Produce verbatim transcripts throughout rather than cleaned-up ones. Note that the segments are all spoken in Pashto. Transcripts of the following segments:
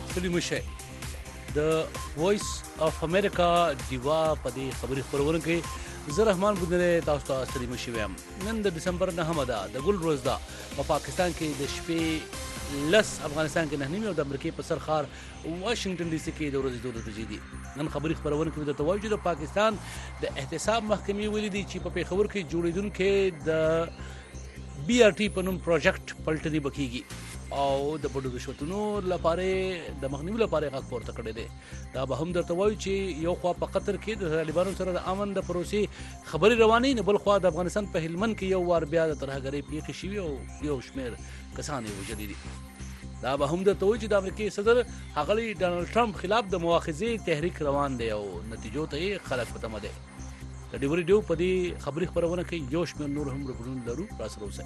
ستړي مشه د وایس اف امریکا دیوا په دې خبري خبرونه کې زه رحمان بودنه تاسو ته ستړي مشه وایم. نن د دسمبر نهمه ده د ګل روز ده په پاکستان کې د شپې لس افغانستان کې نه نیمه او د امریکای په سر ښار واشنگټن ډي سي کې د ورځې دوه بجې دي. نن خبري خبرونه کې درته وایو چې د پاکستان د احتساب محکمې ویلي دي چې په پیښور کې جوړیدونکو د بي آر ټي په نوم پروجیکټ پلټنې بکیږي او د بډو رشوتونو لپاره د مخنیوي لپاره غږ پورته کړی دی. دا به هم درته وایو چې یو خوا په قطر کې د طالبانو سره د امن د پروسې خبرې روانې نه، بل خوا د افغانستان په هلمند کې یو وار بیا د ترهګرۍ پیښې شوي او یو شمېر کسان یې وژلي دي. دا به هم درته وایو چې د امریکای صدر ښاغلي ډانلډ ټرمپ خلاف د مواخذې تحریک روان دی او نتیجو ته یې خلک په تمه دی. د ډیوري ډیو په دې خبري خبرونه کې یو شمېر نور هم رپورټونه لرو، راسره اوسئ.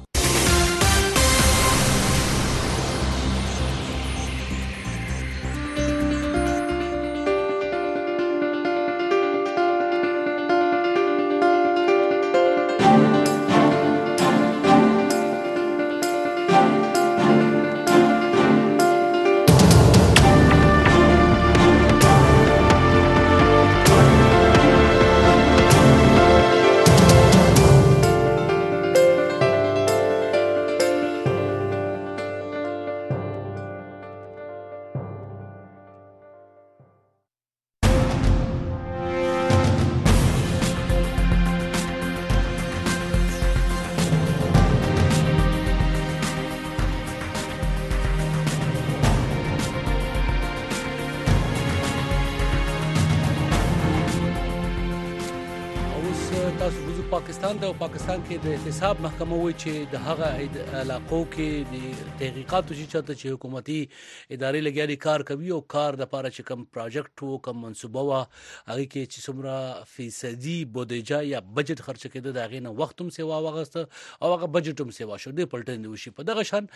پاکستان ته او پاکستان کې د احتساب محکمه وایي چې د هغه علاقو کې د تحقیقاتو چې چاته چې حکومتي ادارې لګیا دي کار کوي او کار د پاره چې کم پروجیکټ وو کم منصوبه وه هغې کې چې څومره فیصدي بودیجه یا بجټ خرچ کېده د هغې نه وخت هم سیوا واغسته او هغه بجټ هم سیوا شو. دې پلټنې وشي. په دغه شان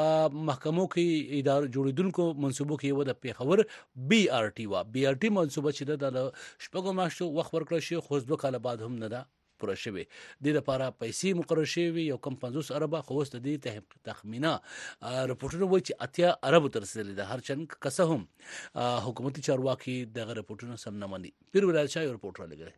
محکمو کې ادارو جوړېدونکو منصوبو کې یوه د پیښور بي آر ټي وه. بي آر ټي منصوبه چې ده د شپږو میاشتو وخت ورکړی شي خو دوه کاله بعد هم نه ده پوره شوی. دې لپاره پیسې مقرر شوي یو کم پنځوس اربه خو اوس د دې تخمینه رپورټونه وایي چې اتیا اربو ته رسېدلې ده. هرچند که څه هم حکومتي چارواکي دغه رپورټونه سم نه مني. پیر ولایت شاه یو رپورټ رالیږلی.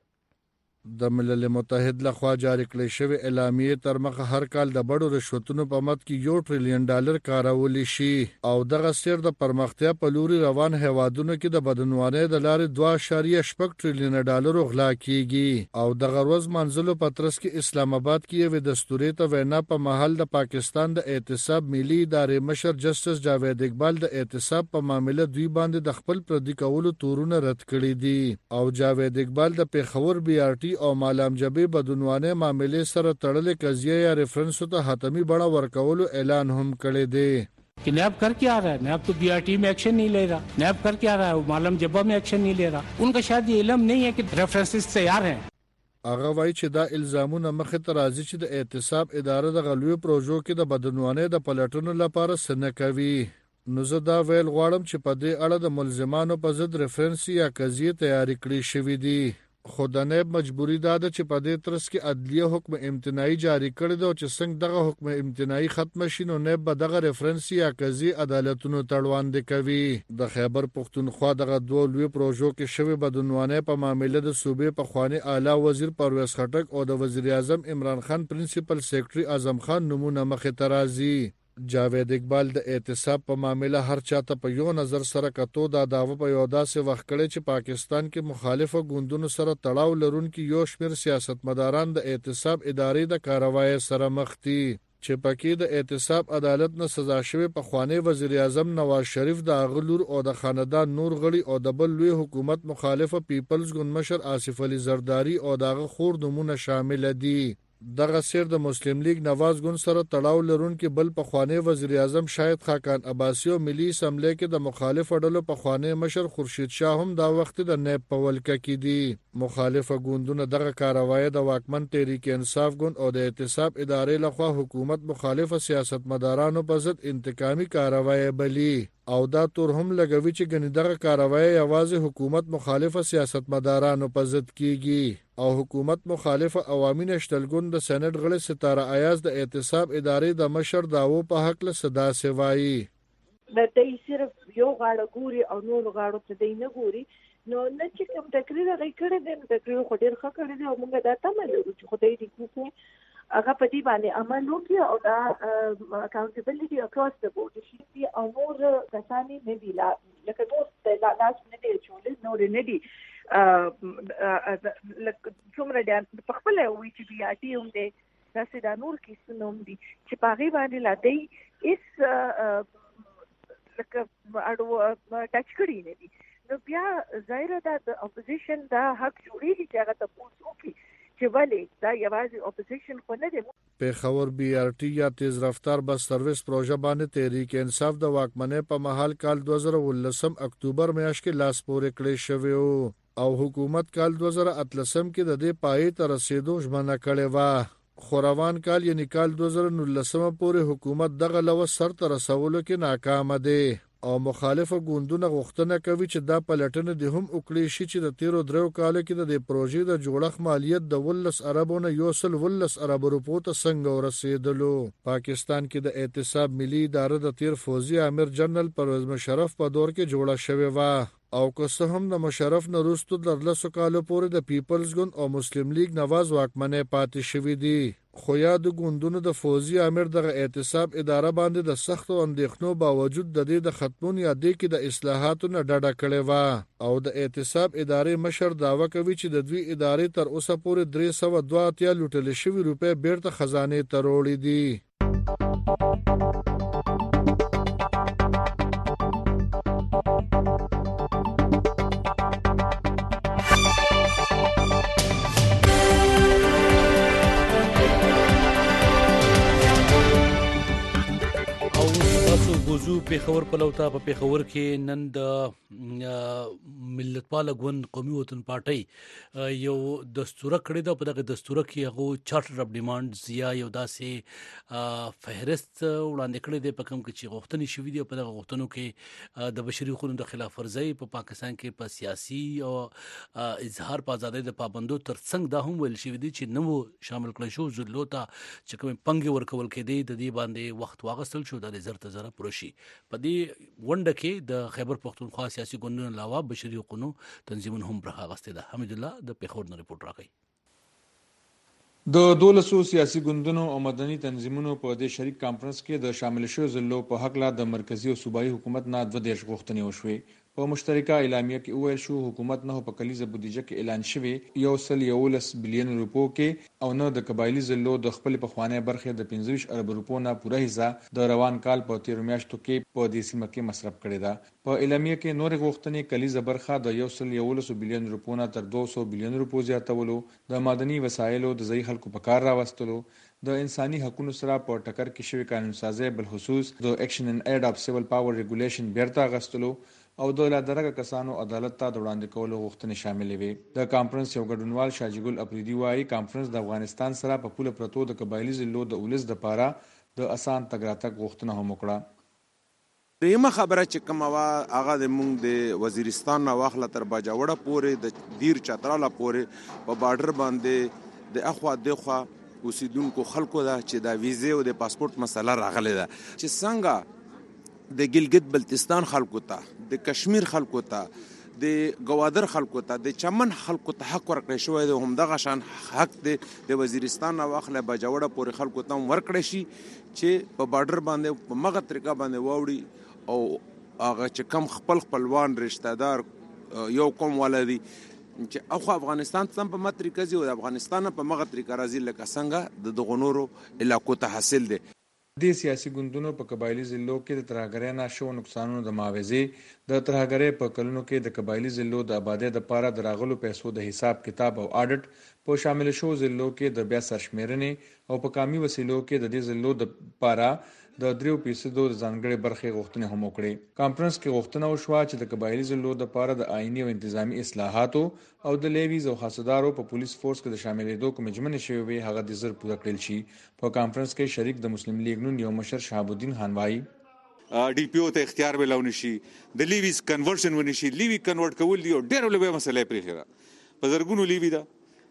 د ملل متحد لخوا جاری کړی شوی اعلامیې تر مخه هر کال د بډو رشوتونو په مد کې یو ټریلیون ډالر کارولی شي او دغه سیر د پرمختیا په لوري روان هیوادونو کې د بدنوانۍ د لارې دوه اعشاریه شپږ ټریلیون ډالر غلا کیږي. او دغه ورځ منځلو په ترڅ کې اسلام آباد کې یو دستوري ته وینا په محل د پاکستان د احتساب ملي ادارې مشر جسټس جاوید اقبال د احتساب په معاملې دوی باندې د خپل پردي کولو تورونه رد کړي دي. او جاوید اقبال د پیښور بي آر ټي او مالام جبې بدنوانه معاملې سره تړلې قضیه یا ریفرنس ته حتمی بڑا ورکولو اعلان هم کړی دی. कि नैब कर क्या रहा है, नैब तो बी आर टी में एक्शन नहीं ले रहा, नैब कर क्या रहा है, मालम जब्बा में एक्शन नहीं ले रहा. उनका शायद ये इल्म नहीं है कि रेफरेंसेस तैयार हैं. هغه وایي چې دا الزامونه مخې ته راځي چې د احتساب اداره د غلوی پروژو کې د بدنوانه د پلټونو لپاره سن کوي. نو زه دا ویل غواړم چې په دې اړه د ملزمانو په ضد ریفرنس یا قضیه تیاری کړی شوې دي. خو د نیب مجبوری دا ده چې په دې ترڅ کې عدلیه حکم امتناعي جاری کړی دی او چې څنګه دغه حکم امتناعي ختم شي نو نیب به دغه ریفرنس یا قضیه عدالتونو ته وړاندې کوي. د خیبر پښتونخوا دغه دوه لوی پروژو کې شوی بدنوانۍ په معاملې د صوبې پخوانی اعلی وزیر پرویز خټک او د وزیر اعظم عمران خان پرنسپل سیکرټري اعظم خان نمونه مخې ته راځي. جاوید اقبال د احتساب په معاملې هر چاته په یو نظر سره کتو دا داوه په یو داسې وخت کړي چې پاکستان کې مخالفه ګوندونو سره تړاو لرونکي یو شمېر سیاستمداران د احتساب ادارې د کاروای سره مخ دي چې پکې د احتساب عدالت نه سزا شوی پخوانی وزیر اعظم نواز شریف د اغلور او د خاندان نور غړي او د بل لوی حکومت مخالفه پیپلز ګوند مشر آصف علي زرداری او دغه خور نمونه شامل دي. دغه سیر د مسلم لیگ نواز ګوند سره تړاو لرونکي بل پخوانی وزیر اعظم شاهد خاقان عباسی او ملي اسمبلی کې د مخالف ډلو پخوانی مشر خورشید شاه هم دا وخت د نیب په ولکه کې دي. مخالفه ګوندونه دغه کاروای د واکمن تحریک انصاف ګوند او د احتساب ادارې لخوا حکومت مخالفه سیاستمدارانو په ضد انتقامي کاروای بلی او دا تور هم لګوي چې ګنې دغه کاروای یوازې حکومت مخالفه سیاستمدارانو په ضد کیږي او حکومت مخالفه عوامي نشتلګوند د سېنات غړي ستاره ایاز د احتساب ادارې د مشر داوو په حق له صدا سوایي. د دې صرف یو غاړه ګوري او نور غاړو ته دی نه ګوري. نو نه چې کوم تقریر هغه کړی دی نو تقریر خو ډېر ښه کړی دی او موږ دا تمه لرو چې خدای دې وکړي هغه په دې باندې عمل وکړي او دا اکاونټیبلټي اکراس د بورډ شي او نور کسانې نه دي لا لکه نور لاس نه دی چولې نور نه دي څومره ډېر په خپل وی چې بي آر ټي هم دی داسې دا نور کیسونه هم دي چې په هغې باندې لا دی هېڅ لکه اړو ټچ کړي نه دي. نو بیا ظاهره ده د اپوزیشن دا حق جوړېږي چې هغه تپوس وکړي چې ولې دا یوازې اپوزیشن خو نه دی. پېښور بي آر ټي یا تیز رفتار بس سروس پروژه باندې تحریک انصاف د واکمنۍ په مهال کال دوه زره ولسم اکتوبر میاشت کې لاس پورې کړی شوی او حکومت کال دوه زره اتلسم کې د دې پای ته رسیدو ژمنه کړې وه. خو روان کال یعنی کال دوه زره نولسم پورې حکومت دغه لوس سر ته رسولو کې ناکام دی او مخالفه ګوندونه غوښتنه کوي چې دا پلټنه د هم وکړي شي چې د تیرو درو کالو کې د دې پروژې د جوړښت مالیت د ولس اربو نه یو سل ولس ارب روپو ته څنګه ورسېدلو. پاکستان کې د احتساب ملي اداره د تیر فوزي امیر جنرال پرویز مشرف په دور کې جوړه شوې وه او که څه هم د مشرف نه وروسته د لسو کالو پورې د پیپلز ګوند او مسلم لیگ نواز واکمنۍ پاتې شوي دي. خو یا د ګوندونو د فوزي امیر دغه احتساب اداره باندې د سختو اندېښنو باوجود د دې د ختمون یا دې کې د اصلاحاتو نه ډډه کړې وه او د احتساب ادارې مشر دعوه کوي چې د دوی ادارې تر اوسه پورې درې سوه دوه اتیا لوټلې شوي روپۍ بیرته خزانې ته وروړي دي. وزو پېښور پلوتا په پېښور کې نن د ملتپاله ګوند قومي وطن پارټۍ یو دستوره کړې ده. په دغه دستوره کې هغو چارټر اف ډیمانډز یا یو داسې فهرست وړاندې کړی دی په کوم کې چې غوښتنې شوي دي او په دغه غوښتنو کې د بشري حقوقو د خلاف ورزۍ په پاکستان کې په سیاسي او اظهار په ازادۍ د پابندو ترڅنګ دا هم ویل شوي دي چې نوو شامل کړی شو ضلعو ته چې کومې پنګې ورکول کېدې د دې باندې وخت واغستل شو د زر ته زره پوره شي. په دې ونډه کې د خیبر پختونخوا سیاسي ګوندونو علاوه بشري حقوقو تنظیمونو هم برخه اخیستې ده. حمید الله د پېښور نه رپورټ راکوي. د دولسو سیاسي ګوندونو او مدني تنظیمونو په دې شریک کانفرنس کې د شامل شویو ضلعو په هکله د مرکزي او صوبایي حکومت نه دوه دېرش غوښتنې وشوې. په مشترکه اعلامیه کې وویل شو حکومت نه په کلیزه بودیجه کې اعلان شوی یو سل یولس بلین روپو کې او نه د قبایلی ضلعو د خپل پخوانی برخې د پنځه ویشت ارب روپو نه پوره حصہ د روان کال په تیرو میاشتو کې په دې سیمه کې مصرف کړې ده. په اعلامیه کې نور غوښتنې کلیزه برخه د یو سل یولس بلین روپو نه تر دوه سوه بلین روپو زیاتولو، د معدني وسایلو د ځای خلکو په کار راوستلو، د انساني حقوقو سره په ټکر کې شوی قانون سازي بالخصوص د اکشن ان ایډ اف سیول پاور ریګولیشن بیرته غستلو او د لادرګه کسانو عدالت ته د وړاندې کولو غوښتنې شاملې وي. د کانفرنس یو ګډونوال شاجګل اپریدي وایي کانفرنس د افغانستان سره په پوله پرتو د قبایلی ضلعو د ولس د پاره د اسان تګ راتګ غوښتنه هم وکړه. دیمه خبره چې کومه وا هغه د مونږ د وزیرستان نه واخله تر باجوړه پورې د دیر چتراله پورې په بارډر باندې د اخوا دغه اوسیدونکو خلکو دا چې د ویزه او د پاسپورت مسله راغله ده چې څنګه د ګلګت بلتستان خلکو ته، د کشمیر خلکو ته، د گوادر خلکو ته، د چمن خلکو ته حق ورکړی شوی دی. همدغه شان حق دی د وزیرستان نه واخله باجوړه پورې خلکو ته ورکړی شي چې په بارډر باندې په مغه طریقه باندې واوړي او هغه چې کم خپل خپلوان رشتہ دار یو کوم ولدي چې اخو افغانستان ته په مطریقه زی او افغانستان په مغه طریقه راځي لکه څنګه د دغونورو علاقو ته حاصل دي. د سیاسي ګوندونو په قبایلی ضلعو کې د ترهګرۍ نه شو نقصانونو د معاوضې، د ترهګرۍ په کلونو کې د قبایلی ضلعو د آبادۍ لپاره د راغلو پیسو د حساب کتاب او آډټ، په شامل شو ضلعو کې د بیا سرشمیرنې او په کامي وسیلو کې د دې ضلعو د لپاره د دریو فیصدو د ځانګړې برخې غوښتنې هم وکړې. کانفرنس کې غوښتنه وشوه چې د قبایلی ضلعو لپاره د آئینی او انتظامی اصلاحاتو او د لیویز او خاصدارو په پولیس فورس کې د شاملېدو کوم ژمنې شوې وي هغه د زر پوره کړل شي. په کانفرنس کې شریک د مسلم لیگ نون یو مشر شهاب الدین خان وایي ډي پی او ته اختیار ملونه شي، د لیویز کنورژن ونشي. لیوی کنورټ کول دی ډېر لوی مسله پرې خره په زرګونو لیوی دا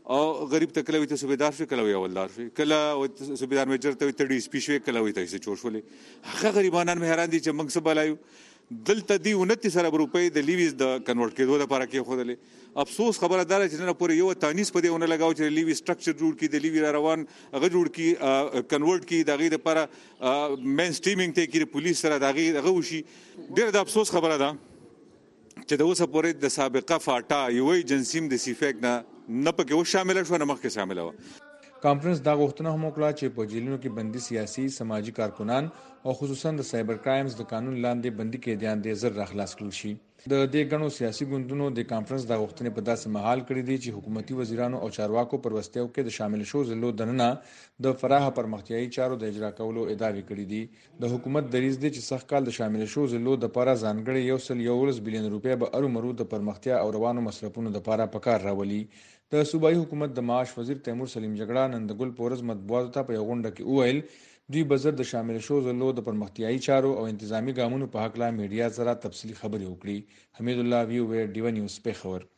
او غریب ته کله وي ته صوبیدار شي کله وي اولدار شي کله صوبیدار میجر ته ته ډي سپي شي کله وي ته څه چوشولې هغه غریبانان مې حیران دي چې موږ څه بلایو دلته دی انتیس ارب روپۍ د لیویز د کنورټ کېدو لپاره کې خودلې افسوس خبره ده چې نه پورې یو تانیس په دې ونه لگاو چې لیوی سټرکچر جوړ کی د لیوی روان هغه جوړ کی کنورټ کی دغه لپاره مین سټریمینګ ته کې پولیس سره دغه هغه وشي ډېر د افسوس خبره ده چې د اوسه پورې د سابقه فاټا یو ایجنسیم د سیفیک نه نه پکې و شامل شو نه مخکې شامل و کانفرنس دا غوښتنه هم وکړه چې په جیلونو کې بندي سیاسي سماجی کارکونان او خصوصا د سایبر کرایمز د قانون لاندې بندي کې دیان دې زر راخلاص کړل شي د دې غنو سیاسي ګوندونو د کانفرنس دا غوښتنې په داسې مهال کړې دي چې حکومتي وزیرانو او چارواکو پر وستیو کې د شامل شو زلو دننه د فراخ پرمختیايي چارو د اجرا کولو ادعاوې کړې دي د حکومت دریځ دی چې سخت کال د شامل شو زلو د لپاره ځانګړي یو سل یو بلین روپیا به ارومرو د پرمختیا او روانو مصرفونو لپاره پکار راولي د صوبایي حکومت د معاش وزیر تیمور سلیم جګړه نن د ګل پورز مطبوعاتو ته په غونډه کې وویل دوی بزر د شامل شو زلو د پرمختیايي چارو او انتظامی ګامونو په حق لا میډیا سره تفصیلی خبرې وکړي حمید الله ویو وی ډیو نیوز په خبر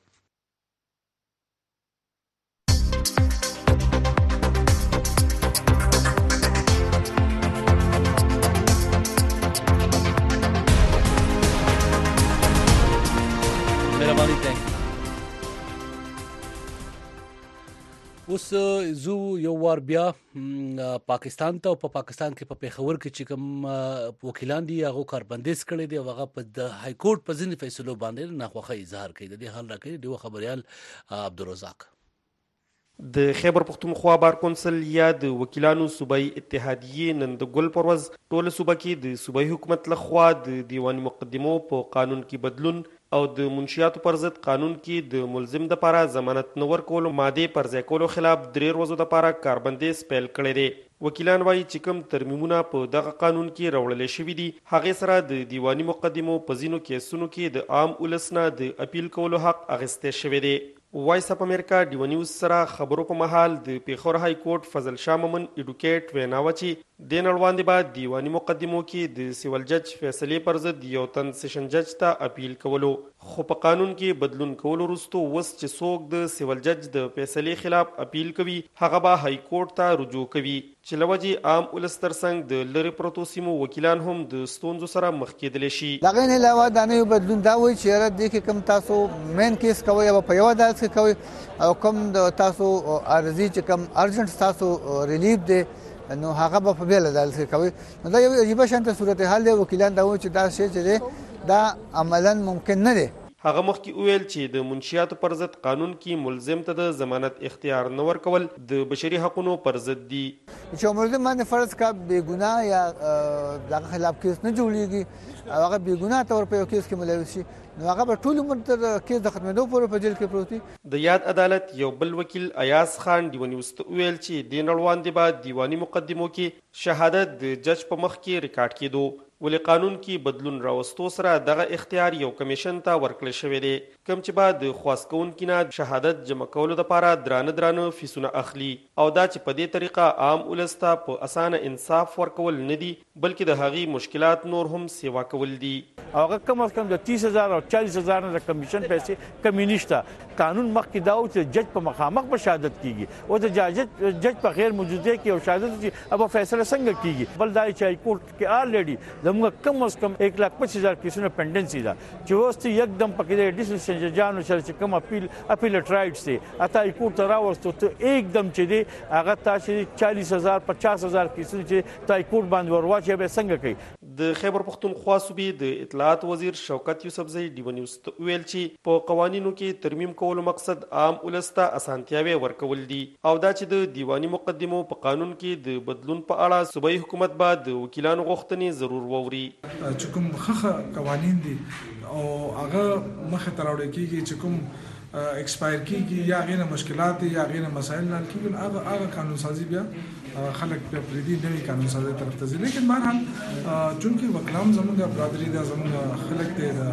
مهرباني ته اوس زو یو وار بیا پاکستان ته او په پاکستان کې په پیښور کې چې کوم وکیلان دي هغه کاربندیز کړي دي هغه په د های کورټ په ځینې فیصلو باندې ناخوښي اظهار کړي د دې حل راکړي دی خبريال عبدالرزاق د خیبر پختونخوا بار کونسل یا د وکیلانو صوبایي اتحادیې نن د ګل پروز ټوله صوبه کې د صوبایي حکومت لخوا د دیواني مقدمو په قانون کې بدلون او د منشیاتو پر ضد قانون کې د ملزم د لپاره ضمانت نه ورکولو ماده پر ځای کولو خلاف درې ورځو لپاره کاربندیز پیل کړی دی وکیلان وایي چې کوم ترمیمونه په دغه قانون کې راوړل شوي دي هغه سره د دیواني مقدمو په ځینو کیسونو کې د عام ولس نه د اپیل کولو حق اخیستل شوی دی وایس اپ امریکا ډیو نیوز سره خبرو په محل د پیښور های کورټ فضل شاه مومن اډوکیټ ویناوه چې د نړوان دی بعد دیواني مقدمو کې د سیول جج فیصله پر ضد یو تن سیشن جج ته اپیل کولو خو په قانون کې بدلون کولو وروسته وس چې څوک د سیول جج د فیصله خلاف اپیل کوي هغه به های کورټ ته رجوع کوي چې لوجه عام ولس ترڅنګ د لری پروتو سیمو وکیلان هم د ستونزو سره مخ کېدل شي دغه نه علاوه د نه بدلون دا وایي چې را دي کې کم تاسو مین کیس کوي او په یو عدالت کې کوي او کم د تاسو ارزي چې کم ارجنټ تاسو ریلیف دی نو هغه په بیل عدالت کې کوي نو دا یو عجیب شانته صورتحال دی وکیلان دا وایي چې دا شی چې دا عملاً ممکن نه دی هغه مخکې ویل چې د منشیاتو پر ضد قانون کې ملزم ته د ضمانت اختیار نه ورکول د بشري حقوقو پر ضد دي چې ملزم باندې فرض کا بے ګناه یا دغه خلاف کیس نه جوړیږي او هغه بے ګناه تور په کیس کې ملوث شي نو هغه په ټول عمر تر کیس د ختمېدو پورې په جیل کې پروت دی د یاد عدالت یو بل وکیل ایاز خان دیو نیوز ته ویل چې د نړوان دی بعد دیواني مقدمو کې شهادت د جج په مخ کې ریکارډ کېدو ولې قانون کې بدلون راوستو سره دغه اختیار یو کمیشن ته ورکړل شوی دی کوم چې بعد خواست کوونکي نه شهادت جمع کولو لپاره درانه درانه فیسونه اخلي او دا چې په دې طریقه عام ولس ته په اسانه انصاف ورکول نه دي بلکې د هغې مشکلات نور هم سیوا کول دي هغه کم از کم د تیس هزار او چالیس هزار نه د کمیشن پیسې کمی نشته قانون مخکې دا و چې جج په مخامخ به شهادت کیږي او د جج جج په غیر موجوده کې او شهادت چې ابا فیصله څنګه کیږي بل دا چې های کورټ کې آلریډي زموږ کم از کم ایک لاکھ پچیس هزار کیسونه پینډنسي ده چې اوس ته یکدم پکې د ډیسیشن ججانو سره چې کوم اپیل اپیلیټ رائټس دي اته های کورټ ته راوستو ته یکدم چې دی هغه تاسو چالیس هزار پچاس هزار کیسونه چې های کورټ باندې ورواچي به څنګه کوي د خیبر پختونخوا صوبې د اطلاعات وزیر شوکت یوسفزئی ډیو نیوز ته ویل چې په قوانینو کې ترمیم کولو مقصد عام ولس ته اسانتیاوي ورکول دي او دا چې د دیواني مقدمو په قانون کې د بدلون په اړه صوبایي حکومت به د وکیلانو غوښتنې ضرور ووري چې کوم خخه قوانین دي او هغه مخه تراوړ کیږي چې کوم ایکسپایر کیږي یا غیر مشکلات یا غیر مسائل نه کیږي هغه هغه قانون سازي بیا خلک په پریدي نوي قانون سازي طرف ته ځي لیکن بهرحال چونکه وکلام زموږه برادری دا زموږه خلک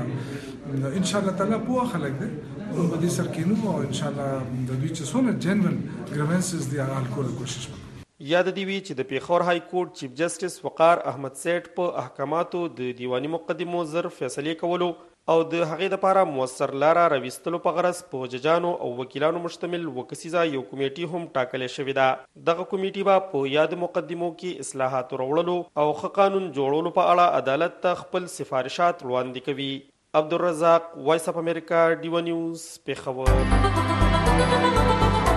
دي ان شاء الله تعالی په خلک دي په دې سر کې نو ان شاء الله د دوی چې څونه جنرال ګریونسز دي هغه حل کولو کوشش وکړي یاد دی وی چې د پیښور های کورټ چیف جسټس وقار احمد سیټ په احکاماتو د دیواني مقدمو زر فیصله کولو او د هغې دپاره مؤثر لاره راویستلو په غرض په ججانو او وکیلانو مشتمل اووه کسیزه یو کمیټي هم ټاکلې شوې ده. دغه کمیټي به په یاد مقدمو کې اصلاحاتو راوړلو او ښه قانون جوړولو په اړه عدالت ته خپل سفارشات وړاندې کوي. عبدالرزاق، وایس اف امریکا، ډیوه نیوز، پېښور.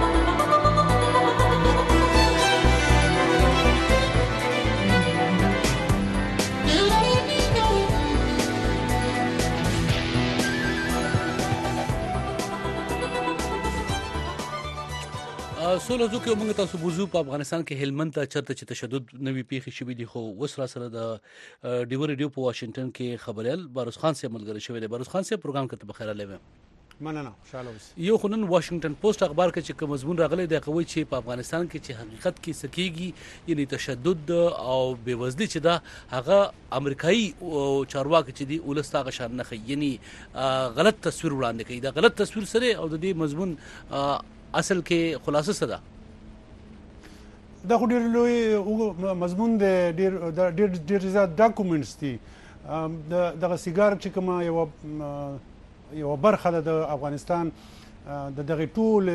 سوله زو کې موږ تاسو بوزو په افغانستان کې هلمند ته چرته چې تشدد نوي پیښې شوې دي، خو اوس را سره د ډیو ریډیو په واشنگټن کې خبريال باروس خان سي ملګری شوی دی. باروس خان سي پروګرام کې ته بخیر لوي. مننه، خوشاله اوسئ. یو خنن واشنگټن پوسټ اخبار کې چې کوم مضمون راغلی دی قوي چې په افغانستان کې چې حقیقت کې سکیږي، یعنی تشدد او بېوزلي چې دا هغه امریکایي چارواکي چې دی ولستا غشان نه خي، یعنی غلط تصویر وړاندې کوي. دا غلط تصویر سره او د دې مضمون اصل کې خلاصه څه ده؟ دا خو ډېر لوی مضمون دی، ډېر ډېر ډېر زیات ډاکومنټس دي. دغه سیګار چې کومه یوه یوه برخه ده د افغانستان د دغې ټول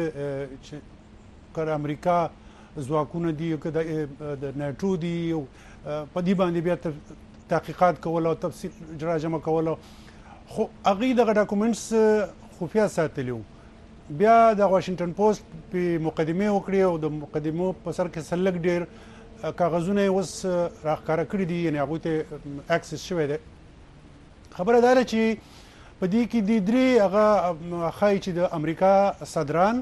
چې که امریکا ځواکونه دي که د نیټو دي، په دې باندې بیا تحقیقات کول او تفصیل راجمع کول، خو هغوی دغه ډاکومنټس خفیه ساتلي وو. بیا د واشنگټن پوسټ په مقدمه وکړي او د مقدمو په سر کې سلګ ډېر کاغذونه یې اوس راښکاره کړي دي، یعنې هغوی ته اکسس شوی دی. خبره دا ده چې په دې کې د درې هغه ښایي چې د امریکا صدران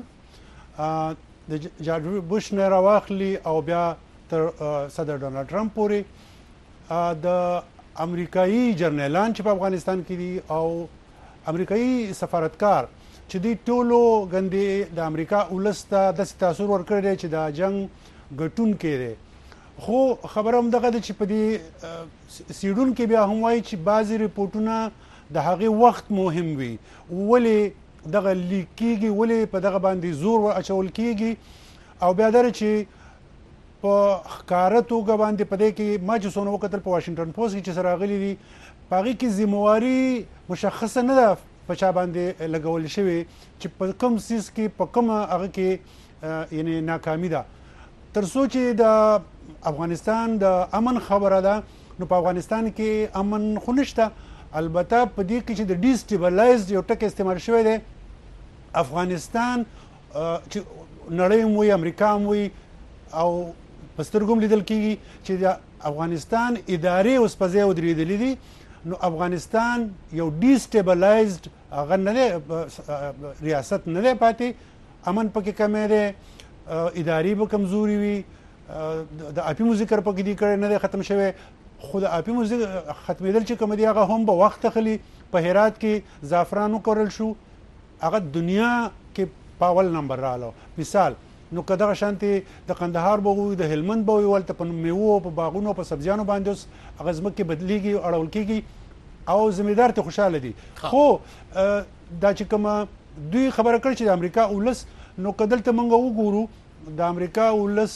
د جارج بوش نه راواخلي او بیا تر صدر ډونالډ ټرمپ پورې د امریکایي جرنیلان چې په افغانستان کې دي او امریکایي سفارتکار چې دوی ټولو ګندې د امریکا ولس ته داسې تاثر ورکړی دی چې دا جنګ ګټونکی دی. خو خبره هم دغه ده چې په دې څېړونکي بیا هم وایي چې بعضې ریپورټونه د هغې وخت مهم وي، ولې دغه لیک کېږي، ولې په دغه باندې زور اچول کېږي. او بیا دا چې په ښکاره توګه باندې په دې کې ما چې څونه وکتل په واشنګټن پوسټ کې چې څه راغلي دي، په هغې کې ذمهواري مشخصه نه ده په چا باندې لګول شوی چې په کوم څیز کې په کومه هغه کې یعنی ناکامي ده. تر څو چې د افغانستان د امن خبره ده، نو په افغانستان کې امن خو نشته. البته په دې کې چې د ډیسټیبلایزډ یو ټکی استعمال شوی دی، افغانستان چې نړۍ هم وي، امریکا هم وي، او په سترګو هم لیدل کېږي چې د افغانستان ادارې اوس په ځای ودرېدلې دي. نو افغانستان یو ډیسټیبلایزډ هغه نه دی، ریاست نه دی پاتې، امن پکې کمی دی، ادارې به کمزوري وي، د اپیمو ذکر پکې دی کړی نه دی ختم شوی. خو د اپیمو ختمېدل چې کوم دی هغه هم به وخت اخلي. په هرات کې زعفران وکرل شو، هغه دنیا کې په اول نمبر راغلو. مثال نو که دغه شانتې د قندهار به وي، د هلمند به وي، ولته په میوو په باغونو په سبزیانو باندې اوس هغه ځمکې بدلېږي او اړول کېږي او زمیندار ته خوشحاله دي. خو دا چې کومه دوی خبره کړې چې د امریکا ولس، نو که دلته موږ وګورو د امریکا ولس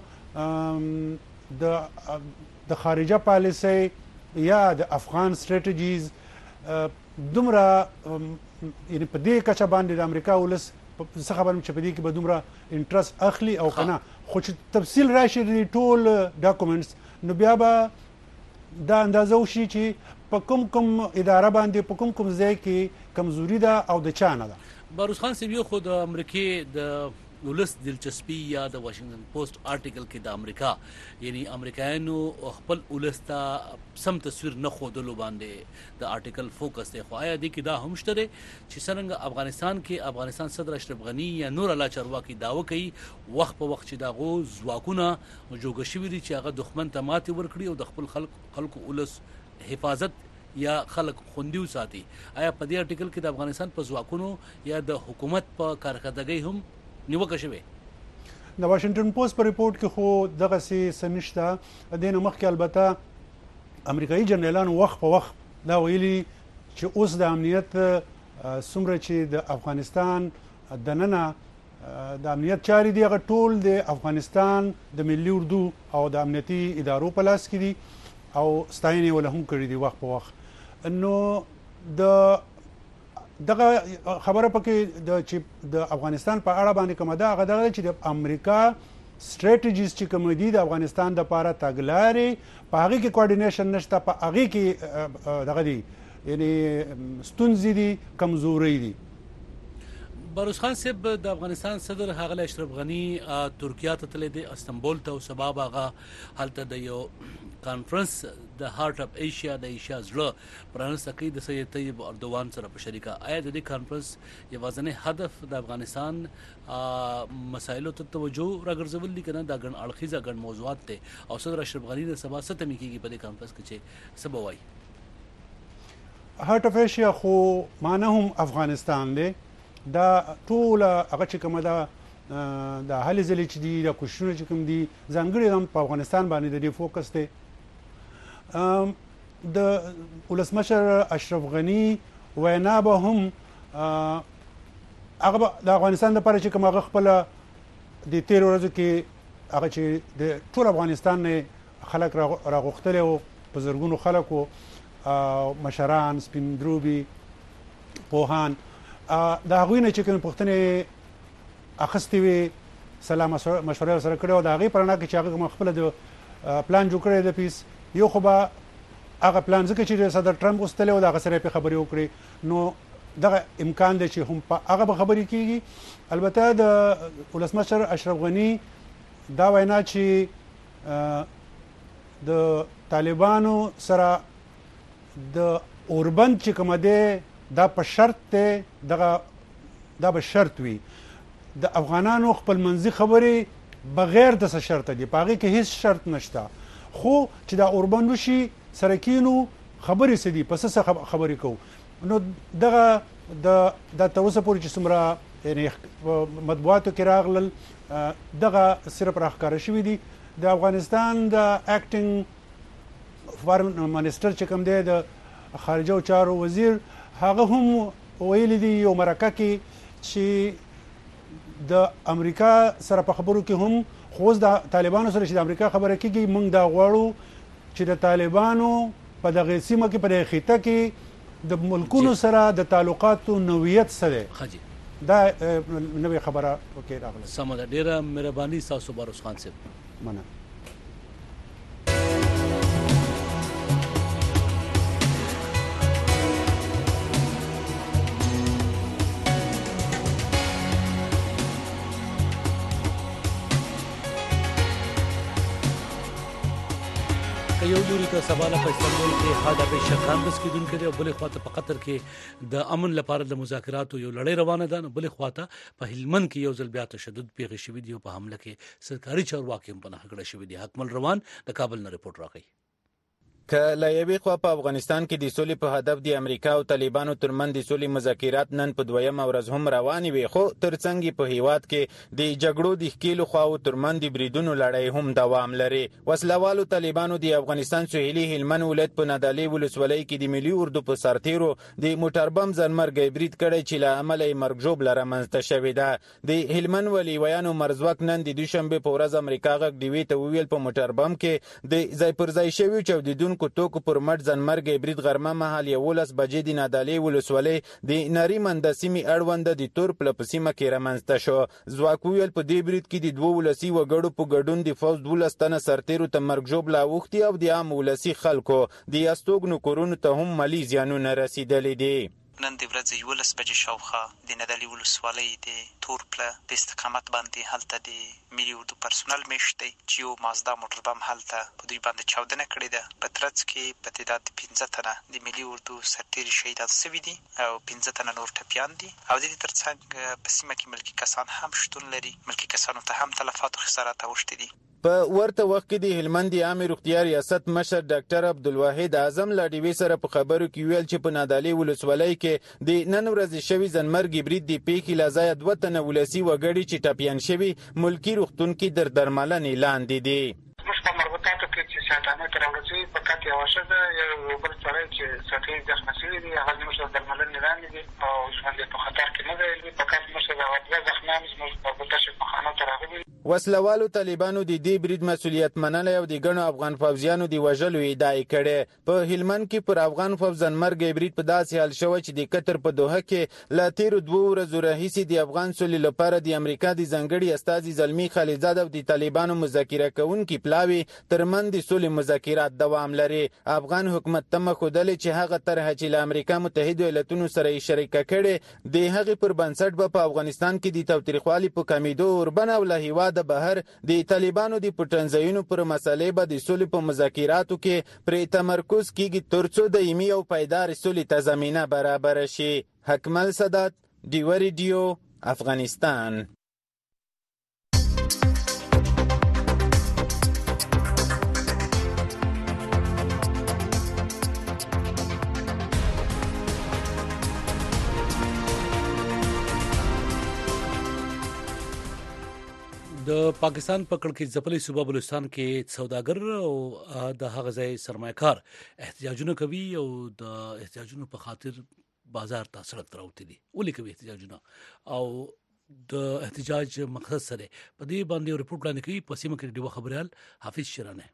د خارجه پالیسۍ یا د افغان سټریټجیز دومره یعنې په دې کچه باندې د امریکا ولس څه خبرم چې په دې کې به دومره انټرست اخلي او که نه. خو چې تفصیل راشي د ټول ډاکومنټس، نو بیا به دا اندازه وشي چې په کوم کوم اداره باندې په کوم کوم ځای کې کمزوري ده او د چا نه ده. باروس خان صاحب، یو خو د امریکې د ولس دلچسپي یا د واشنگټن پوسټ آرټیکل کې د امریکا یعنی امریکایانو خپل ولس ته سم تصویر نه ښودلو باندې د آرټیکل فوکس دی. خو آیا دې کې دا هم شته دی چې څرنګه افغانستان کې افغانستان صدر اشرف غني یا نور الله چارواکي دعوه کوي وخت په وخت چې د هغو ځواکونه جوګه شوي دي چې هغه دښمن ته ماتې ورکړي او د خپل خلق خلکو ولس حفاظت یا خلک خوندي وساتي؟ آیا په دې آرټیکل کې د افغانستان په ځواکونو یا د حکومت په کارکردګۍ هم نیوکه شوې؟ د واشنگټن پوسټ په ریپورټ کې خو دغسې څه نشته. دې نه مخکې البته امریکایي جنرالانو وخت په وخت دا ویلي چې اوس د امنیت څومره چې د افغانستان دننه د امنیت چارې دي هغه ټول د افغانستان د ملي اردو او د امنیتي ادارو په لاس کې دي او ستاینې ولا هم کړي دي وخت په وخت. نو د دغه خبره پکې د چې د افغانستان په اړه باندې کومه ده هغه دغه چې د امریکا سټریټیجیز چې کوم دي د افغانستان د لپاره تګلارې په هغه کې کوارډینیشن نشته، په هغه کې دغه دي یعنی ستونزې دي، کمزوري دي. بروز خان صاحب د افغانستان صدر ښاغلی اشرف غني ترکیه ته تللی دی، استنبول ته، او سبا به هغه هلته د یو کانفرنس د هارت اف ایشیا د ایشیا زړه پرانسته کوي د سید طیب اردوان سره په شریکه. آیا د دې کانفرنس یوازینی هدف د افغانستان مسایلو ته توجه راګرځول دي که نه دا ګڼ اړخیزه ګڼ موضوعات دی او صدر اشرف غني د سبا څه تمې کېږي په دې کانفرنس کې چې څه به وایي؟ هارت اف ایشیا خو معنی هم افغانستان دی، دا ټول هغه چې کومه ده د هلې ځلې چې دي د کوششونه چې کوم دي ځانګړي هم په افغانستان باندې د دې فوکس دی. د ولسمشر اشرف غني وینا به هم هغه د افغانستان لپاره چې کوم هغه خپل د تیر ورځو کې هغه چې د ټول افغانستان نه خلک راغوښتل او په زرګونو خلکو مشران، سپین دروبي، پوهان د هغوی نه چې کوم پوښتنې اخیستې وي، سلا مشورې سره کړې او د هغې په رڼا کې چې هغه خپله د پلان جوړ کړی د پیس یو خو به هغه پلان ځکه چې صدر ټرمپ غوښتلی او د هغه سره یې پرې خبرې وکړې نو دغه امکان دی چې هم په هغه به خبرې کېږي. البته د ولسمشر اشرف غني دا وینا چې د طالبانو سره د اوربند چې کومه دی دا په شرط دی، دغه دا به شرط وي د افغانانو خپل منځي خبرې بغیر د څه شرط دي، په هغې کې هیڅ شرط نشته، خو چې دا اوربند وشي سره کینو خبرې څه دي، په څه خبرې کوو. نو دغه د دا تر اوسه پورې چې څومره یعنې مطبوعاتو کې راغلل دغه صرف راښکاره شوي دي. د افغانستان د اکټینګ فارن منسټر چې کوم دی د خارجه چارو وزیر هغه هم ویلي دي یو مرکه کې چې د امریکا سره په خبرو کې هم خو اوس د طالبانو سره چې د امریکا خبره کېږي موږ دا غواړو چې د طالبانو په دغه سیمه کې په دغه خطه کې د ملکونو سره د تعلقاتو نوعیت څه دی، دا نوې خبره وکړې راغله. سمه ده، ډېره مهرباني ستاسو بروز خان صاحب. مننه. یو لوري ته سبا په استنبول کې هارت اف ایشیا کانفرنس کېدونکی دی او بلې خواته په قطر کې د امن لپاره د مذاکراتو یو لړۍ روانه ده، نو بلې خواته په هلمند کې یو ځل بیا تشدد پیښې شوي دي او په حمله کې سرکاري چارواکي هم په نښه کړه شوي دي. حکمل روان د کابل نه رپورټ راغی. که له یوې خوا په افغانستان کې د سولې په هدف د امریکا او طالبانو ترمنځ د سولې مذاکرات نن په دویمه ورځ هم روانې وي، خو ترڅنګ په هیواد کې د جګړو د ښکېلو خواو ترمنځ د بریدونو لړۍ هم دوام لري. وسلوالو طالبانو د افغانستان سهیلي هلمند ولایت په نادعلي ولسوالۍ کې د ملي اردو په سرتیرو د موټر بم ځانمرګی برید کړی چې له امله یې مرګ ژوبله رامنځته شوې ده. د هلمند ولیویانو مرزوک نن د دوشنبې په ورځ امریکا غږ ډیوې ته وویل په موټر بم کې د ځای پر ځای شویو چاودیدونکو کو توکو پر مټ ځانمرګی برید غرمه مهال یولس بجې د نادعلي ولسوالۍ د نریمنده سیمې اړونده د تور پله په سیمه کې رامنځته شو. ځواک وویل په دې برید کې د دوو ولسي وګړو په ګډون د فوز دولس تنه سرتیرو ته مرګ ژوبله اوښتې او د عام ولسي خلکو د استوګنو کورونو ته هم مالي زیانونه رسیدلي دي. نن د ورځې یولس بجې شاوخوا د نادعلي ولسوالۍ د تور پله په استقامت باندې هلته د ملي اردو پرسونل میشت دی چې یو مازدا موټر بم هلته په دوی باندې چاودنه کړې ده. په ترڅ کې په تعداد پنځه تنه د ملي اردو سرتیري شهیدان سوي دي او پنځه تنه نور ټپیان دي او د دې ترڅنګ په سیمه کې ملکي کسان هم شتون لري. ملکي کسانو ته هم تلفات او خسارات اوښتي دي. په ورته وخت کې د هلمند عامې روغتیا ریاست مشر ډاکټر عبدالواحد اعظم لا ډیوې سره په خبرو کې ویل چې په نادعلي ولسوالۍ کې د نن ورځې شوي ځانمرګي برید د پیښې له ځایه دوه تنه ولسي وګړي چې ټپیان شوي ملکي روغتون کې در درملنې لاندې دي. زموږ په مربوطاتو کې چې ساتانه ته راوړل شوي فقط یوه ښځه یو بل سړی چې سطحي زخمه شوي دي هغه زموږ د درملنې لاندې دي او ژوند یې په خطر کې نه دی. فقط زموږ د دوه زخمیان زموږ په مربوطه شفاخانو ته راغلي. وسلوالو طالبانو د دې برید مسؤلیت منلی او د ګڼو افغان پوځیانو د وژلو ادعا یې کړې. په هلمند کې پر افغان پوځ ځانمرګی برید په داسې حال شوی چې د قطر په دوحه کې له تېرو دوو ورځو راهیسې د افغان سولې لپاره د امریکا د ځانګړي استازي زلمي خلیلزاد او د طالبانو مذاکره کوونکي پلاوي ترمنځ د سولې مذاکرات دوام لري. افغان حکومت تمه ښودلې چې هغه طرحه چې له امریکا متحدو ایالتونو سره یې شریکه کړې د هغې پر بنسټ به په افغانستان کې د تاوتریخوالي په کمیدو اوربن او له هېواده بهر د طالبانو د پټنځایونو پر مسلې به د سولې په مذاکراتو کې پرې تمرکز کیږي ترڅو دایمي او پایدار سولې ته زمینه برابره شي. حکمل سادات، ډیوه ریډیو، افغانستان. د پاکستان په کړکېچ ځپلي صوبه بلوچستان کې سوداګر او د هغه ځای سرمایه‌کار احتجاجونه کوي او د احتجاجونو په خاطر بازار ته سړک ته راوتلي دي. ولې کوي احتجاجونه او د احتجاج مقصد سره په دې باندې رپورټ وړاندې کوي په سیمه کې ډیوه خبريال حافظ شیرانه.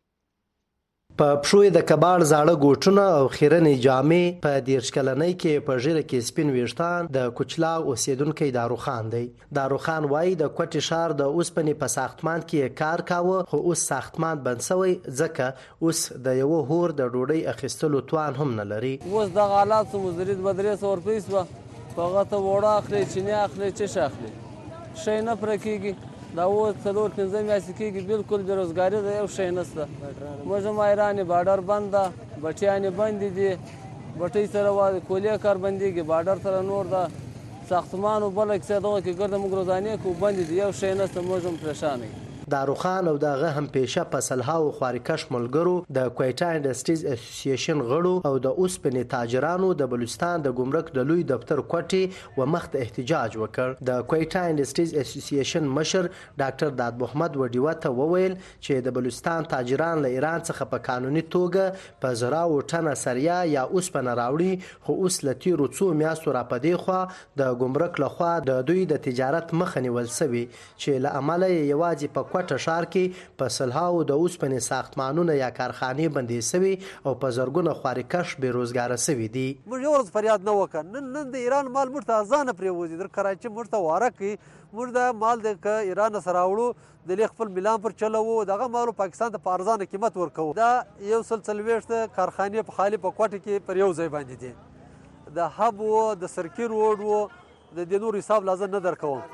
په پښوی د کباړ زاړه ګوټونه او خیرنې جامې په دیرش کلنۍ کې په ژیره کې سپین ویښتان د کوچلاغ اوسیدونکی داروخان دی. داروخان وایي د کوټې ښار د اوسپنې په ساختمان کې کار کاوه خو اوس ساختمان بند شوی ځکه اوس د یوه هور د ډوډۍ اخیستلو توان هم نه لري. اوس دغه حالات سو مزرید به درې سوه روپۍ سوه په هغه ته وړه اخلي چینی اخلي چش اخلي شی نه پوره کېږي. دا اوس څلور پنځه میاشتې کېږي بالکل بېروزګاري ده یو شی نشته. موږ هم حیران یو باډر بند ده بټیانې بندې دي بټۍ سره کولې کار بندېږي باډر سره نور ده ساختمان او بله کیسه دغه کې ګرده موږ روزانې کوو بندې دي یو شی نشته موږ هم پریشانه یو. داروخان او دغه هم پیشه په سلهاو خوارکش ملګرو د کویټا انډسټریز اسوسییشن غړو او د اوسپنې تاجرانو د بلوچستان د ګمرک د لوی دفتر کوټې و مخ ته احتجاج وکړ. د کویټا انډسټریز اسوسییشن مشر ډاکټر داد محمد وډیوه ته وویل چې د بلوچستان تاجران له ایران څخه په قانوني توګه په زراو ټنه سریا یا اوسپنه راوړي خو اوس له تیرو څو میاشتو را په دې خوا د ګمرک لخوا د دوی د تجارت مخه نیول سوي چې له امله یې یوازې په کوټه ښار کې په سلهاو د اوسپنې ساختمانونه یا کارخانې بندې سوي او په زرګونه خوارکش بېروزګاره سوي دي. موږ یو ورځ فریاد نه وکړ نن نن د ایران مال موږ ته ارزانه پرېوځي در کراچۍ موږ ته واره کوي موږ د مال د که ایران نه سره راوړو د لیک خپل میلان پر چلوو دغه مالو پاکستان ته په ارزانه قیمت ورکوو. دا یو سل څلوېښت کارخانې په خالي په کوټه کې پر یو ځای باندې دي. د هب و د سرکي روډ و د دې نور حساب لازم نه درکوم.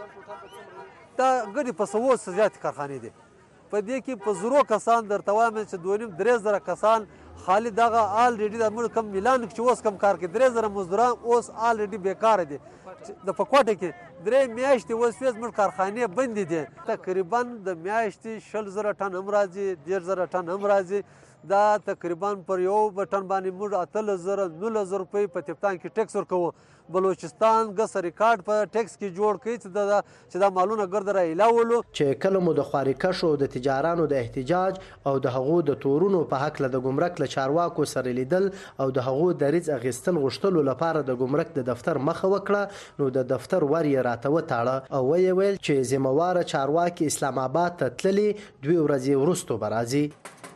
دا ګډې په سوو زیاتې کارخانې دي په دې کې په زرو کسان درته وایم چې دوه نیم درې زره کسان خالي دغه آلریډي د موږ کم میلان چې اوس کم کار کوي درې زره مزدوران اوس آلریډي بیکاره دي. د په کوټه کې درې میاشتې اوس فیض موږ کارخانې بندې دي تقریبا د میاشتې شل زره ټن هم راځي دېرش زره ټن هم راځي. دا تقریبا پر یو ټن باندې موږ اتلس زره نولس زره روپۍ په تپتان کې ټیکس ورکوو. بلوچستان ګس ریکارډ په ټیکس کې جوړ کړي چې دا چې دا مالونه ګرد را ایلاولو. چې کله مو د خوارکشو د تجارانو د احتجاج او د هغو د تورونو په هکله د ګمرک له چارواکو سره لیدل او د هغو دریځ اخیستل غوښتلو لپاره د ګمرک د دفتر مخه وکړه نو د دفتر ور یې راته وتاړه او ویې ویل چې ذمهواره چارواکي اسلام آباد ته تللي دوی ورځې وروستو به راځي.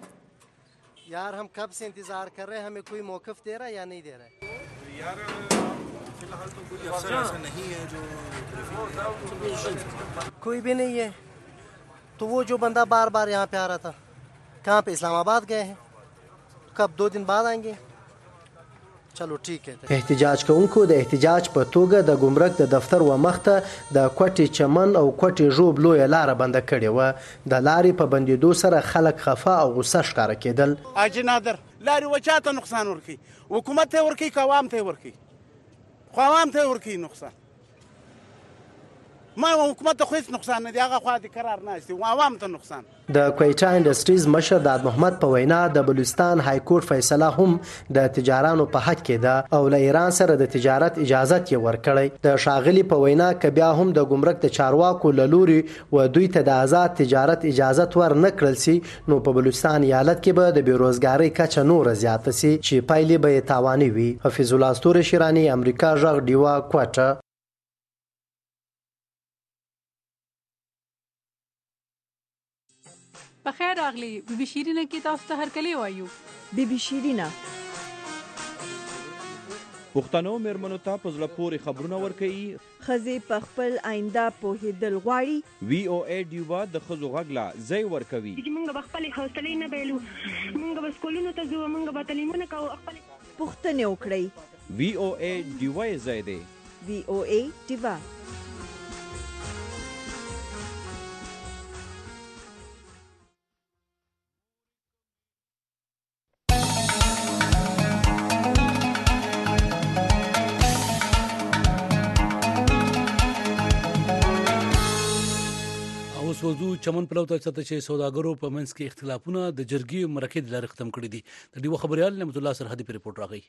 यार हम कब से इंतजार कर रहे हैं हमें कोई मौक़िफ़ दे रहा है या नहीं दे रहा है? यार फिलहाल तो कोई अफसर ऐसा नहीं है जो कोई भी नहीं है. तो वो जो बंदा बार बार यहाँ पे आ रहा था कहाँ पे इस्लामाबाद गए हैं कब दो दिन बाद आएंगे चलो ठीक है. احتجاج کوونکو د احتجاج په توګه د ګمرک د دفتر و مخته د کوټې چمن او کوټې ژوب لویه لاره بنده کړې وه. د لارې په بندېدو سره خلک خفه او غوسه ښکاره کېدل. حاجي نادر لارې وچاته نقصان ورکوي حکومت ته ورکوي که عوام ته ورکوي خو عوام ته ورکوي نقصان ما حکومت ته خو هېڅ نقصان نه دی هغه خوا د قرار ناست دي عوام ته نقصان. د کویټا انډسټریز مشر داد محمد په وینا د بلوچستان های کورټ فیصله هم د تجارانو په حق کې ده او له ایران سره د تجارت اجازت یې ورکړی. د ښاغلي په وینا که بیا هم د ګمرک د چارواکو له لورې و دوی ته د آزاد تجارت اجازت ور نه کړل سي نو په بلوچستان ایالت کې به د بېروزګارۍ کچه نوره زیاته سي چې پایلې به یې تاواني وي. حفیظ الله ستوري شیراني امریکا غږ ډیوه کوټه. بخیر راغلی بي بي شیرینه کې تاسو ته هرکلی وایو. بي بي شیرینه پښتنو میرمنو ته په زړه پورې خبرونه ورکوي. ښځې په خپل آینده پوهېدل غواړي. وی او ای ډیوا د ښځو غږ لا ځای ورکوي. موږ به خپلې حوصلې نه بایلو، موږ به سکولونو ته ځو، موږ به تعلیمونه کوو، خپلې پوښتنې وکړئ. وی او ای ډیوا یې ځای دی. وی او ای ډیوا. وضو چمن پلو ته چې سوداګرو په منځ کې اختلافونه د جرګې مرکې د لارې ختم کړي دي. د ډیوه خبريال نعمت الله سرحدي په ریپورت راغی.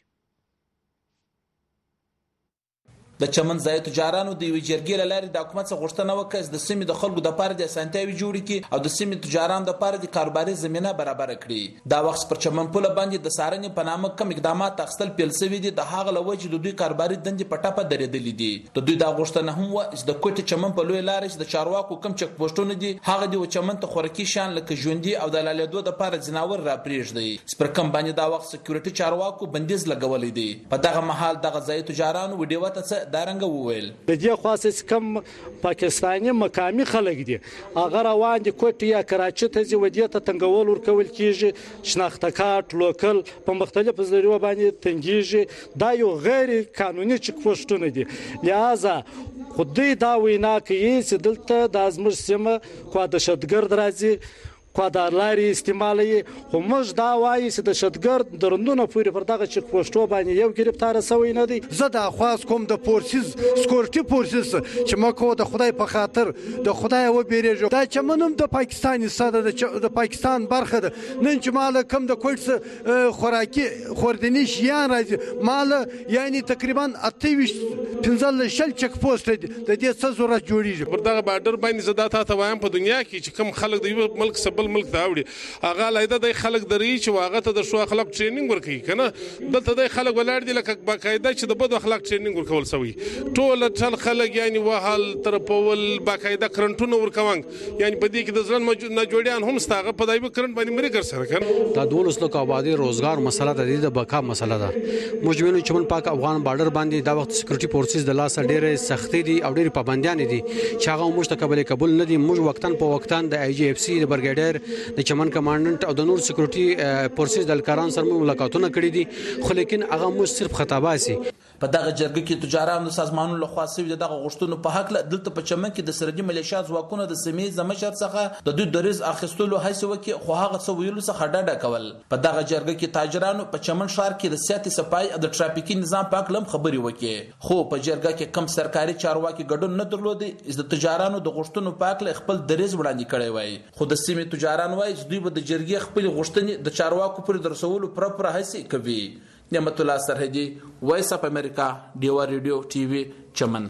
د چمن ځای تجارانو د یو جرګې لاري د حکومت څخه غوښتنه وکړه د سیمې د خلکو د پاره د اسانتیاوي جوړ کړي او د سیمې تجارانو د پاره د کاروباري زمينه برابر کړي. دا وخت پر چمن پل باندې د سارنې په نامه کوم اقدامات اخستل پیل شوي دي. د هغه لوجه د دوی کاروباري دندې په ټاپه درېدلې دي. د دوی د غوښتنه هم و چې د کوټې چمن په لوی لارې د چارواکو کم چک پوسټونه دي هغه د چمن ته خورکی شان لکه ژوندۍ او د لالېدو د پاره جناور را پریږدي. سپر کم باندې دا وخت سکیورټي چارواکو بندیز لګولې دي. په دغه محل دغه ځای تجارانو وډیو ته څه دارنګ وویل. د دې خاصه کم پاکستاني مقامي خلک دي هغه روان دي کوټه یا کراچي ته ځي ودی ته تنګول ورکول کیږي شناخته کارت لوکل په مختلفو ذریعو باندې تنګیږي. دا یو غیر قانوني چک پوسټونه دي. لہذا خودی دا وینا کوي چې دلته د ازمر سیمه خو د شتګرد راځي خدای لاري استعمالي خو موږ دا وایي چې د شتګرد درندونه پورې پر دغه چک پوسټو باندې یو گرفتار شوی نه دی. زه د خاص کوم د پورسیز سکورټي پورسیز چې مکو د خدای په خاطر د خدای و بیرېږي دا چې منم د پاکستاني ساده د پاکستان برخه ده. نن چې مال کم د کوټ خوراکي خوردنی شیان راځي مال یعنی تقریبا اته پنځل شل چک پوسټ د دې څه ضرورت جوړیږي. پر دغه بارډر باندې زدا ته وایم په دنیا کې چې کم خلک د یو ملک سبل ملک ته وړي هغه لایده د خلک دري چې واغه ته د شو اخلاق ټریننګ ورکړي کنه دلته د خلک ولر دي لکه باقاعده چې د بد اخلاق ټریننګ ورکول سوی ټول ټول خلک یعنی وهل تر پول باقاعده کرنټونه ورکوان یعنی په دې کې د ځلن نه جوړیان هم ستاغه په دایو کرنټ باندې مری ګر سره کنه دا دولس لک آبادی روزګار مسله د دې د بقا مسله ده. موږ چمن پاک افغان بارډر باندې دا وخت سکیورټي فورسز د لاس ډېرې سختي دي او ډېرې پابندیان دي چې هغه موږ ته قبل قبول نه دي. موږ وختن په وختن د آی جی اف سی د برګیډر د چمن کمانډنټ او د نور سکیورټي فورسز د الکاران سره ملاقاتونه کړي دي خو لیکن هغه مو صرف خطاباسي. په دغه جرګه کې تجارانو سازمانونو له خوا سوي دغه غوښتنو په حق له دلته په چمن کې د سردي ملیشیا ځواکونو د سیمې زمشر څخه د دوی دریز اخیستلو هڅه وکړي خو هغه څه ویلو څخه ډډه کول. په دغه جرګه کې تاجرانو په چمن ښار کې د سیاسي صفای او د ټرافیکي نظام په اړه خبرې وکړي خو په جرګه کې کم سرکاري چارواکي ګډون نه درلود. د تجارانو د غوښتنو په اړه خپل دریز وړاندې کړی وای خو د سیمې تجاران وای چې دوی به د جرګې خپل غوښتنې د چارواکو پر درسولو پر پر هڅه کوي. نعمت الله سرحدي وایس اف امریکا ډیوا ریډیو ټي وي چمن.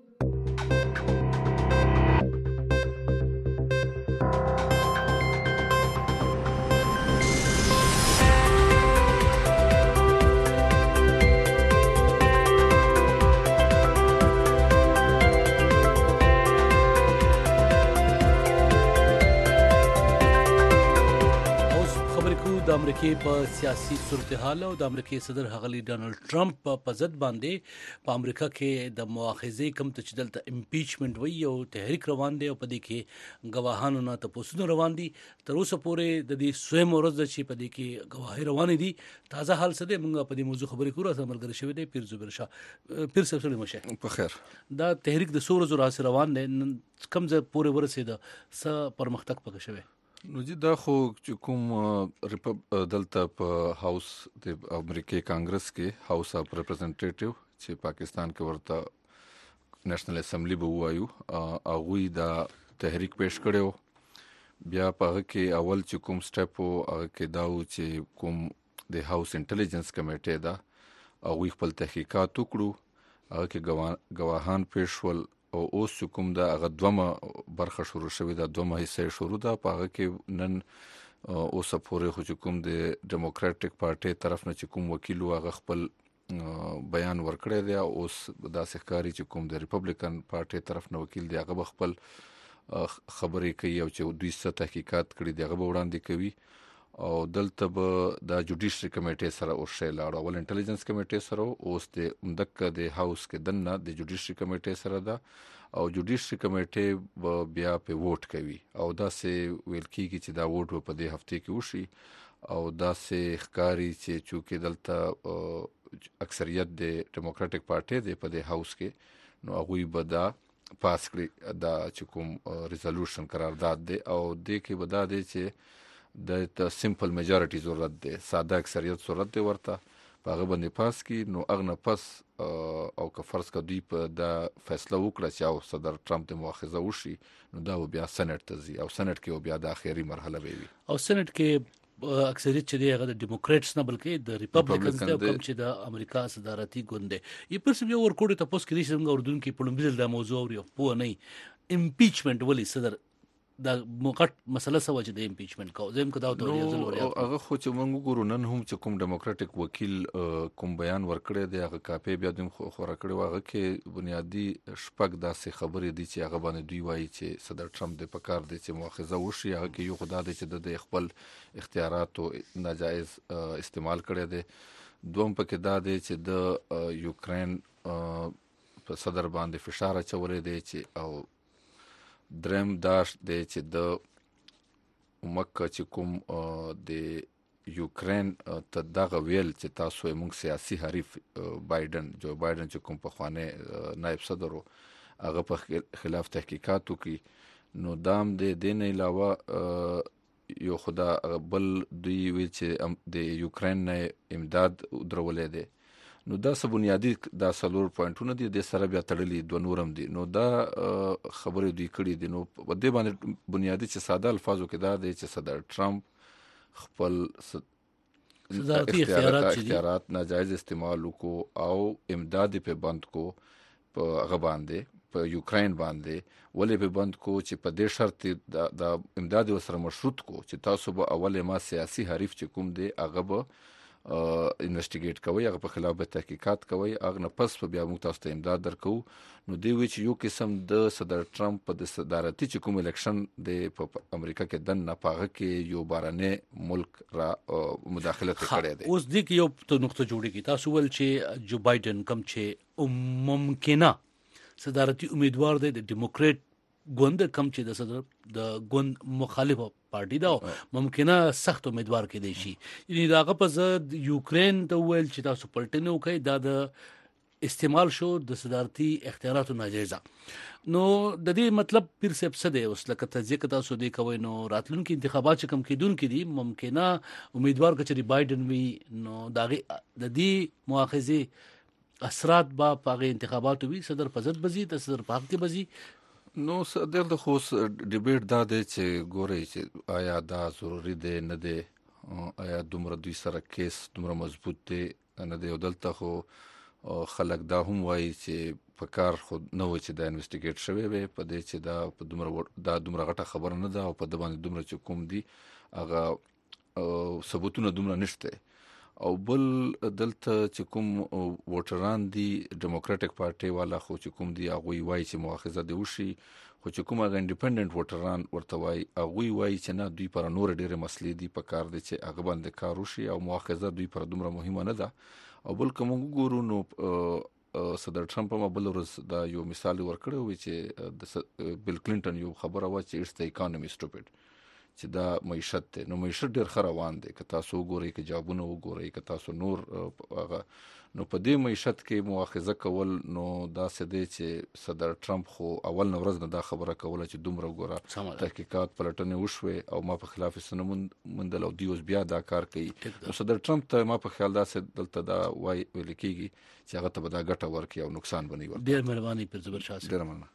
د امریکای په سیاسي صورتحال او د امریکای صدر هغلی ډانلډ ټرمپ په ضد باندې په امریکا کې د مؤاخذې کم ته چې دلته امپیچمنت وی او تحریک روان دی او په دې کې غواهانو نه تاسو روان دي تر اوسه پورې د دې سویم ورځ چې په دې کې غواهی روان دي. تازه حال څه دی موږ په دې موضوع خبرې کوو سره ملګری شوی دی پیر زبیر شاه. پیر صاحب سره مشه په خیر. دا تحریک د سور زور روان دی کم ځای پورې ورسېده څه پرمختګ پکې شوی نو جی دا خو کوم ریپب دلته په هاوس د امریکای کانګرس کې هاوس اف ریپرزنټیټیو چې پاکستان کې ورته نېشنل اسمبلی به وایو هغه دا تحریک پیش کړو. بیا په هغه کې اول چې کوم سټپ او هغه کې دا و چې کوم د هاوس انټيليجنس کمیټه دا هغه خپل تحقیقات وکړو هغه کې گواهان پیش ول او اوس کوم دا هغه دومره برخه شروع شوې ده دومره حصہ شروع ده په هغه کې نن اوس پورې خو کوم د ډیموکراټک پارټي طرف نه چې کوم وکیل هغه خپل بیان ورکړی دی اوس دا ښکاری چې کوم د ریپبلیکن پارټي طرف نه وکیل دی هغه خپل خبرې کوي او چې دوی څه تحقیقات کړي دي هغه به وړاندې کوي او دلته به د جوډیشري کمیټې سره ورشي لاړ اول انټيليجنس کمیټې سره اوس د مدکه د هاوس کې دنه د جوډیشري کمیټې سره ده او جوډیشري کمیټې به بیا په ووټ کوي او دا سه ویل کیږي چې دا ووټ په دې هفته کې وشي او دا سه ښکاری چې چونکې دلته اکثریت د ډیموکراټک پارټي د په دې هاوس کې نو هغه به دا پاس کړي دا چې کوم ریزولوشن قرارداد دی او د کې به دا دی چې د سمپل میجارټي ضرورت دی ساده اکثریت ضرورت دی ورته هغه باندې پاس کی نو اغنه پس او که فرض کا دوی په دا فیصله وکړه چې او صدر ټرمپ د مؤاخذه وشي نو دا بیا سېنات ته ځي او سېنات کې بیا د اخیری مرحله وي او سېنات کې اکثریت چې دی هغه د ډیموکریټس نه بلکې د ریپبلیکنز دی کوم چې د امریکا صدارتي ګوند دی یې پر سم یو ورکوټ ته پوس کې څنګه اردن کې په لومبل د موضوع او په نه امپیچمنت ولی صدر دا موقت مسله سوا چې د امپیچمنت کو زم کدا ته وریا هغه خو چې موږ ګورو نن هم چې کوم ډیموکراټک وکیل کوم بیان ورکړی دی هغه کاپی بیا د خورا کړی واغه کې بنیادی شپږ داسې خبرې دي چې هغه باندې دوی وایي چې صدر ټرمپ د پکار دی چې مؤاخذه وشي هغه کې یو خدای دی چې د خپل اختیارات او ناجایز استعمال کړی دی دوم پکې دا دی چې د یوکرين په صدر باندې فشار اچولې دی چې او درم داش دی چې د مکه چې کوم د یوکرين ته دغه ویل چې تاسو موږ سیاسي حریف بایدن جو بایدن چې کوم په خوانه نائب صدر هغه په خلاف تحقیقات وکي نو دام د دین علاوه یو خدا بل دوی ویل چې د یوکرين نه امداد درولې دي نو دا څه بنیادی دا سلور پوینټونه دي د سره بیا تړلې دوه نورم دي نو دا خبرې دوی کړې دي نو په دې باندې بنیادی چې ساده الفاظو کې دا دی چې صدر ټرمپ خپل صدارتي اختیارات اختیارات ناجایز استعمال کو او امداد په بند کو په هغه باندې په یوکرين باندې ولې په بند کو چې په دې شرط د امداد سره مشروط کو چې تاسو به اوله ما سیاسي حریف چې کوم دی هغه به انویسټیګیټ کوي هغه په خلاف به تحقیقات کوي هغه نه پس په بیا موږ تاسو ته امداد درکو نو دی وی چې یو قسم د صدر ټرمپ په د صدارتي چې کوم الیکشن د په امریکا کې د نه پاغه کې یو بارانه ملک را مداخله کړې ده اوس د یو نقطه جوړیږي تاسو ول چې جو بایدن کم چې ممکنه صدارتي امیدوار دی د ډیموکریټ ګوند کم چې د صدر د ګوند مخالفه پارټي دا ممکنه سخت امیدوار کې دی شي یعنی داغه په ضد یوکرين ته ویل چې تاسو پلټنه وکړئ دا د استعمال شو د صدارتي اختیاراتو ناجایزه نو د دې مطلب پیر سب څه دی اوس لکه تځکه تاسو دې کوي نو راتلونکي انتخابات چې کم کېدون کې دي ممکنه امیدوار کچري بایدن وي نو داغه د دې مؤاخذه اثرات با په انتخاباتو وي صدر پزد بزي د صدر پاک کې بزي نو صدر د خوس ډیبیټ دا دی چې ګوري چې آیا دا ضروری دی نه دی آیا دومره دوی سره کیس دومره مضبوط دی نه دی دلته خو خلک دا هم وایي چې په کار خو نه و چې دا انویسټیګیټ شوی وي په دې چې دا په دومره دا دومره غټه خبره نه ده او په د باندې دومره چې کوم دی هغه ثبوتونه دومره نشته او بل دلته چې کوم ووټران دي ډیموکراټک پارټي والا خو چې کوم دی هغه وایي چې مؤاخذه دی وشي خو چې کوم هغه انډیپندنت ووټران ورته وایي هغه وایي چې نه دوی پر نور ډېر مسلې دي په کار دي چې هغه باندې کار وشي او مؤاخذه دوی پر دومره مهمه نه ده او بل کوم ګورو نو صدر ټرمپ هم بل ورځ دا یو مثال ورکړی و چې د بیل کلینټن یو خبره و چې اټس د اکانومي سټوپډ چې دا معیشت ته نو معیشت ډېر خروان دي که تاسو وګورئ که جابونه وګورئ که تاسو نور هغه نو په دې معیشت کې مؤاخذه کول نو دا څه دی چې صدر ټرمپ خو اول نو ورځ نه دا خبره کوله چې دومره وګوره تحقیقات پلټنې وشوي او ما په خلاف سنمون مندل او دیوس بیا دا کار کوي نو صدر ټرمپ ته ما په خیال دا څه دلته دا وای ویل کیږي چې هغه ته به دا ګټه ورکړي او نقصان بنوي ورکړي ډېر مهرباني پر زبر شاه ډېر مننه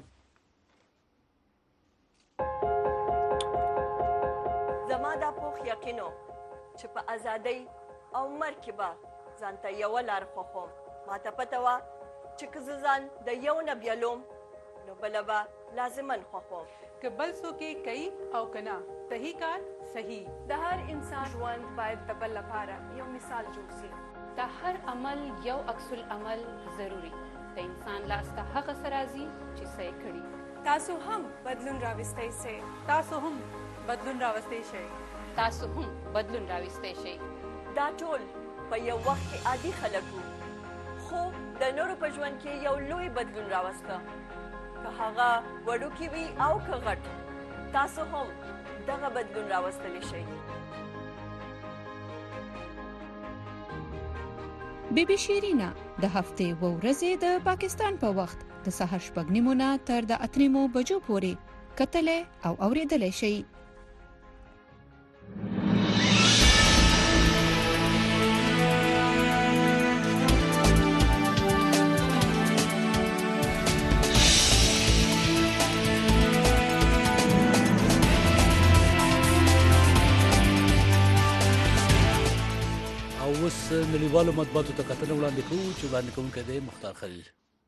زما دا پوخ یقینو چې په ازادۍ او مرګ کې به ځان ته یوه لار خوښوم ما ته پته وه چې که زه ځان د یو نه بیلوم نو بله به لازما خوښوم که بل څوک یې کوي او که نه صحیح کار صحیح د هر انسان ژوند باید د بل لپاره یو مثال جوړ شي د هر عمل یو عکس العمل ضروري د انسان لاس ته هغه څه راځي چې څه یې کړي تاسو هم بدلون راوستئ شئ. تاسو هم بدلون راوستئ شئ. تاسو هم بدلون راوستئ شئ. دا ټول په یو وخت کې عادي خلک وو، خو د نورو په ژوند کې یو لوی بدلون راوسته. که هغه وړوکی وي او که غټ، تاسو هم دغه بدلون راوستلی شئ. بی بی شیرینا د هفتې و ورځې د پاکستان په وخت د سهار شپږ نیمو نه تر د اته نیمو بجو پورې کتلې او اورېدلې شئ. اوس نړیوالو مطبوعاتو ته کتنه وړاندې کوو چې وړاندې کوونکی دی مختار خلیل.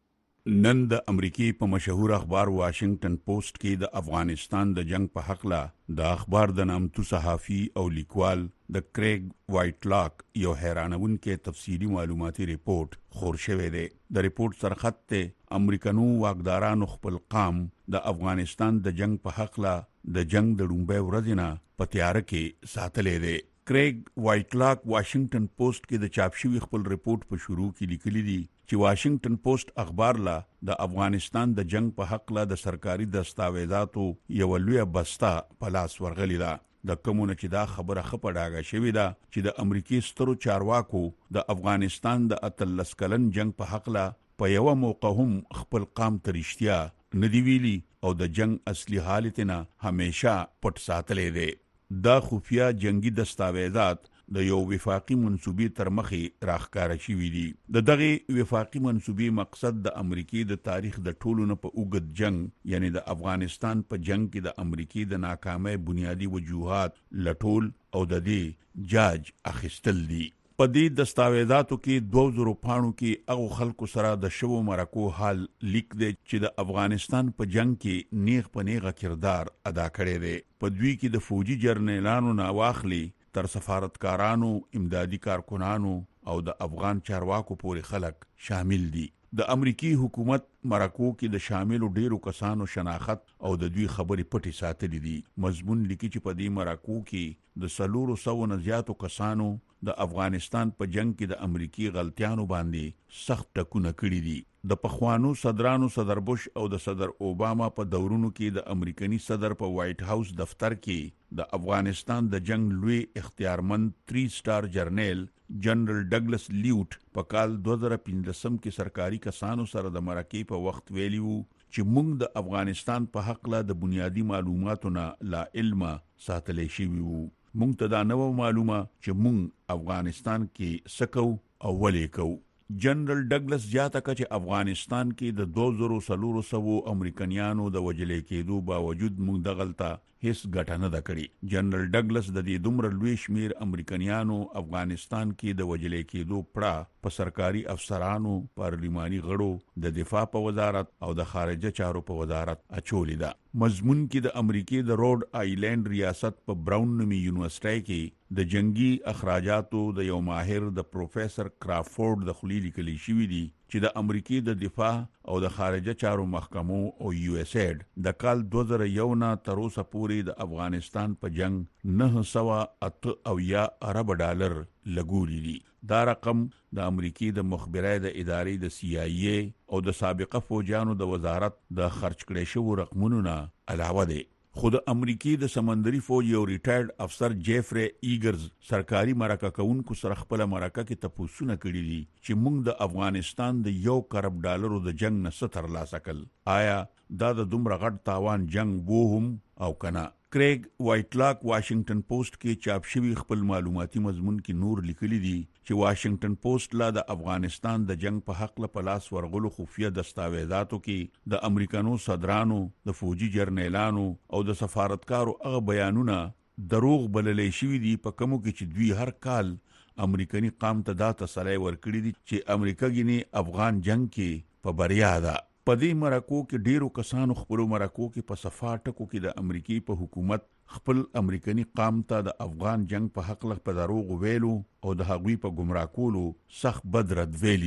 نن د امریکای په مشهور اخبار واشنگټن پوسټ کې د افغانستان د جنگ په حق لا د اخبار د نامتو صحافي او لیکوال د کریګ وایټ لاک یو حیرانونکې تفصیلی معلوماتي ریپورت خور شوی دی. د ریپورت سرخط ته امریکانو واکدارانو خپل قام د افغانستان د جنگ په حق لا د جنگ د لومبۍ ورځې نه په تیاره کې ساتلې دی. کریګ وایټ لاک واشنگټن پوسټ کې د چاپ شوی خپل ریپورت په شروع کې لیکلي دي چې واشنگټن پوسټ اخبار لا د افغانستان د جنگ په حق لا د سرکاري دستاویزاتو یو لوی بسته په لاس ورغلی ده. د کومونه چې دا خبره خپه ډاګه شوې ده چې د امریکای سترو چارواکو د افغانستان د اتلس کلن جنگ په حق لا په یو موقع هم خپل قام ته رښتیا ندی ویلي او د جنگ اصلي حالت نه همیشه پټ ساتلې ده. دا خفیه جنگي دستاویزات د یو وفاقي منسوبې تر مخې راخکاره شوي دي. د دغه وفاقي منسوبې مقصد د امریکای د تاریخ د ټولو نه په اوږد جنگ یعنی د افغانستان په جنگ کې د امریکای د ناکامۍ بنیادی وجوهات لټول او د دې جاج اخیستل دي. په دې دستاویزاتو کې دوه زره پاڼو کې هغه خلکو سره د شوو مرکو حال لیک دی چې د افغانستان په جنگ کې نیغ په نیغه کردار ادا کړی دی. په دوی کې د فوجي جرنیلانو نه واخلي تر سفارتکارانو، امدادي کارکنانو او د افغان چارواکو پورې خلک شامل دي. د امریکای حکومت مرکو کې د شاملو ډیرو کسانو شناخت او د دوی خبرې پټې ساتلې دي. مضمون لیکي چې په دې مرکو کې د سلورو سو نه زیاتو کسانو د افغانستان په جنگ کې د امریکای غلطیانو باندې سخت ټکونه کړي دي. د پخوانو صدرانو صدر بوش او د صدر اوباما په دورونو کې د امریکایي صدر په وایټ هاوس دفتر کې د افغانستان د جنگ لوی اختیارمند تری سٹار جرنیل جنرال ډګلس لیوټ په کال دوه زره پنځم کې سرکاري کسانو سره د مرکې په وخت ویلیو چې موږ د افغانستان په حق لا د بنیادی معلوماتو نه لا علم ساتلې شوی وو. موږ ته دا نو معلومه چې موږ افغانستان کې سکو او ولې کو. جنرال ډګلس زیاته کړه چې افغانستان کې د دوه زره سلور سو امریکایانو د وجلې کېدو باوجود موږ دغلطه هیڅ ګټه نه ده کړې. جنرال ډګلس د دې دومره لوی شمیر امریکایانو افغانستان کې د وجلې کېدو پړه په سرکاري افسرانو، پارلماني غړو، د دفاع په وزارت او د خارجه چارو په وزارت اچولې ده. مضمون کې د امریکای د روډ آیلینډ ریاست په براون نومي یونیورسيټي کې د جنگي اخراجاتو د یو ماهر د پروفیسور کرافورد د خلیل لیکلي شوی دی چې د امریکای د دفاع او د خارجه چارو محکمو او یو اس ایډ د کال دوه زره یو نه تر اوسه پورې د افغانستان په جنگ نه سوا اته او یا ارب ډالر لګولي دي. دا رقم د امریکای د مخبرای د ادارې د سی آی ای او د سابقه فوجانو د وزارت د خرج کړي شو رقمونو نه علاوه دی. خود امریکای د سمندري فوج یو ریټایرډ افسر جیفری ایګرز سرکاري مرکه کوونکو سره خپل مرکه کې تپوسونه کړي دي چې موږ د افغانستان د یو کرب ډالرو د جنگ نه ستر لاسکل. آیا دا د دومره غټ تاوان جنگ وو هم او کنه؟ کریګ وایټ لاک واشنگټن پوسټ کې چاپ شوی خپل معلوماتي مضمون کې نور لیکلي دي چې واشنگټن پوسټ لا د افغانستان د جنگ په حق له پلاس ورغلو خفیه دستاویزاتو کې د امریکانو صدرانو، د فوجي جرنیلانو او د سفارتکارو هغه بیانونه دروغ بللې شوی دي په کومو کې چې دوی هر کال امریکایي قام ته دا تسلی ورکړي دي چې امریکا غني افغان جنگ کې په بریا ده. په دې مرکو کې ډیرو کسانو خپل مرکو کې په صفا ټکو کې د امریکای په حکومت خپل امریکایي قام ته د افغان جنگ په حق له په دروغ ویلو او د هغوی په گمراه کولو سخت بد رد ویلي دي.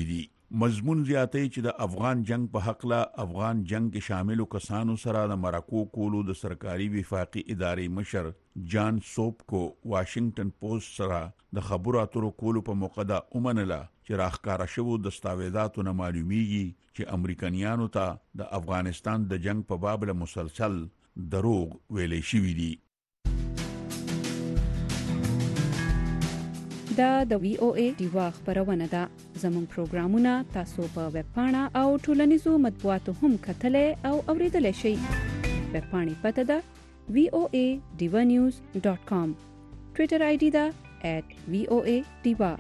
مضمون زیاتې چې د افغان جنگ په حق لا افغان جنگ کې شامل کسانو سره د مرکو کولو د سرکاري وفاقي ادارې مشر جان سوپ کو واشنگټن پوسټ سره د خبرو اترو کولو په موقع د اومنله چې راخکاره شوو دستاویزاتو نه معلومیږي چې امریکایانو ته د افغانستان د جنگ په باب له مسلسل دروغ ویلې شوې دي. دا د وی او ای دیوا خبرونه ده. زموږ پروګرامونه تاسو په ویب پاڼه او ټولنیزو مطبوعاتو هم کتلای او اوریدلای شئ. ویب پاڼې پته ده وی او ای diva news dot com. ټوئیټر آی ډي ده at وی او ای diva.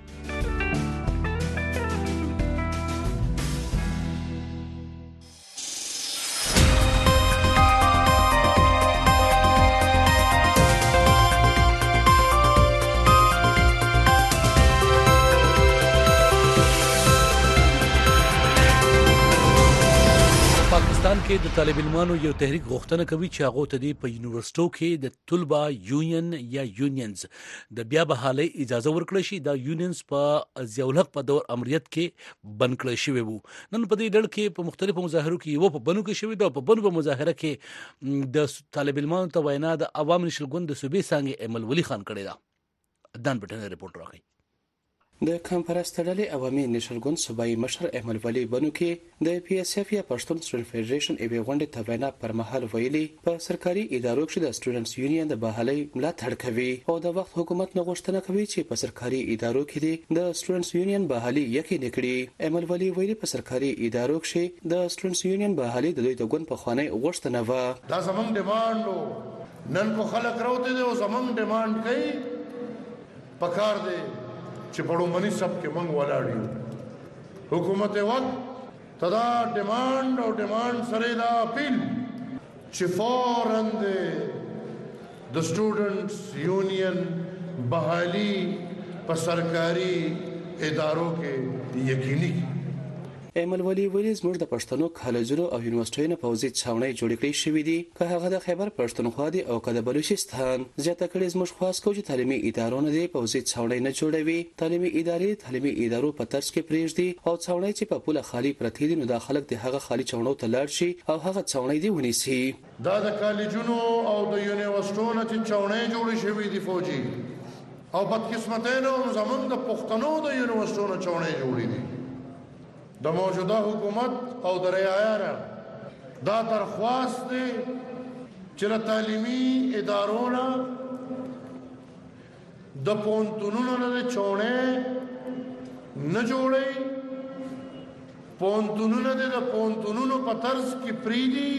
پاکستان کې د طالب علمانو یو تحریک غوښتنه کوي چې هغه ته د په یونیورسيټو کې د طلبه یونین یا یونینز د بیا بحالي اجازه ورکړي شي. دا یونینز په ضیاءالحق په دور امریت کې بند کړی شوی وو. نن په دې ډول کې په مختلفو مظاهرو کې یو په بنو کې شوی دا په بنو په مظاهره کې د طالب علمانو ته وینا د عوام نشل ګوند د صوبې څنګه ایمل ولی خان کړی دا. دان بټنه رپورټ راغی. د کانفرنس تړلې عوامي نشل ګوند صوبایي مشر احمد ولی بنو کې د پی اس اف یا پښتون سټوډنټ فدریشن ایوي غونډې ته وینا پر مهال ویلي په سرکاري ادارو کې د سټوډنټس یونین د بحالي ملاتړ کوي او د وخت حکومت نه غوښتنه کوي چې په سرکاري ادارو کې د سټوډنټس یونین بحالي یقیني کړي. احمد ولی ویلي په سرکاري ادارو کې د سټوډنټس یونین بحالي د دوی د ګوند په خوانی غوښتنه و. دا زمونږ ډیماند نن کو خلک راوته دي او زمونږ ډیماند کوي پکار دی چې په لومړني سب کې موږ ولاړ یو. حکومت وخت تدا ډیماند او ډیماند سره دا اپیل چې فورن د سټوډنټس یونین بحالي په سرکاري ادارو کې یقیني. احمد ولی ویلي زموږ د پښتنو کالجونو او یونیورسيټیونو پوزي څاونۍ جوړ کړې شوې دي که هغه د خیبر پښتونخوا دي او که د بلوچستان. زیاته کړي زموږ خاص کو چې تعلیمي ادارو نه دي پوزي څاونۍ نه جوړوي. تعلیمي ادارې تعلیمي ادارو په ترڅ کې پریږدي او څاونۍ چې په پوله خالی پرتی دي نو د خلک د هغه خالی څاونو ته لاړ شي او هغه څاونۍ دی ونیسي. دا د کالجونو او د یونیورسيټونو چې څاونۍ جوړې شوې دي فوجي او بدقسمتانه زمونږ د پښتنو د یونیورسيټونو څاونۍ جوړې دي. د موجوده حکومت او د رعایا دا درخواست دی چې له تعلیمي ادارو نه د پونتونونو نه چونې نه جوړي. پونتونونه د پونتونونو په طرز کې پریدي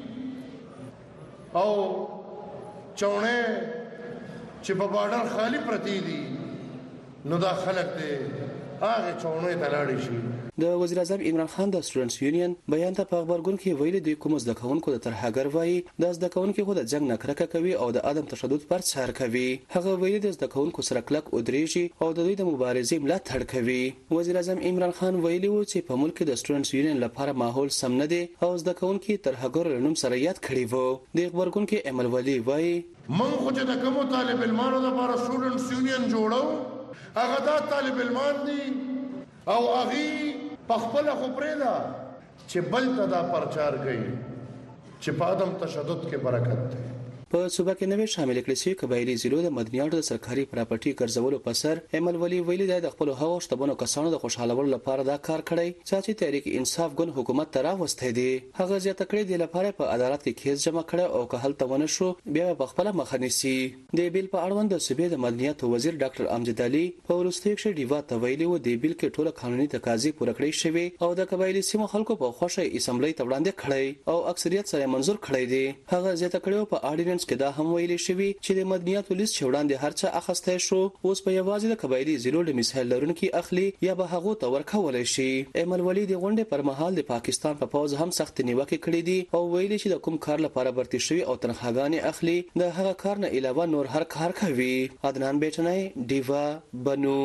او چونې چې په بارډر خالی پرتی دي نو دا خلک دی هغه چونې ته لاړ شي. د وزیر اعظم عمران خان د سټوډنټس یونین بیان ته په خبرګون کې ویلي دی کوم زده کوونکو د ترهګر وایي د زده کوونکو خو د جنگ نه کرکه کوي او د عدم تشدد پر څار کوي. هغه ویلي د زده کوونکو سره کلک ودرېږي او د دوی د مبارزې ملاتړ کوي. وزیر اعظم عمران خان ویلي و چې په ملک د سټوډنټس یونین لپاره ماحول سم نه دی او زده کوونکو ترهګر لنوم سره یاد کړی وو. د خبرګون کې احمد ولی وایي من خو چې د کوم طالب علمانو لپاره سټوډنټس یونین جوړو هغه دا طالب علمان دي او هغه پخپل خو پرېدا چې بل ته دا پرچار کوي چې په عدم تشدد کې برکت ده. په صوبه کې نوې شامل کړي شوی قبایلی ضلعو د مدنیاتو د سرکاري پراپرټي ګرځولو په سر احمد ولی ویلي د خپل هغو شتمنو کسانو د خوشحالولو لپاره دا کار کړی چې تحریک انصاف ګوند حکومت ته راوستي دي. هغه زیاته کړي د لپاره په عدالت کې کیس جمع کړي او که هلته ونه شو بیا په خپل مخه نیسي. د بیل په اړوند د صوبې د مدنیاتو وزیر ډاکټر امجد علي په وروستیو کې ډیوا ته ویلي و د بیل کې ټوله قانوني تقاضي پوره کړې شوی او د قبایلی سیمو خلکو په خوشي اسمبلی ته وړاندې کړي او اکثریت سره منزور کړي دي. هغه زیاته کړي په اډیننس کې دا هم ویلي شوی چې د مدنیاتو لیست وړاندې هرڅه اخسته شو اوس په یوازې د قبایلی ضلعو د مثال لرونکو اخلي یا به هغه ته ورکول شي. احمد ولی د غونډې پر مهال د پاکستان په پوز هم سخت نیوکه کړې دي او ویلي چې د کوم کار لپاره برتی شوی او تنخواګانې اخلي د هغه کار نه علاوه نور هر کار کوي. عدنان بیٹنای دیوا بنو.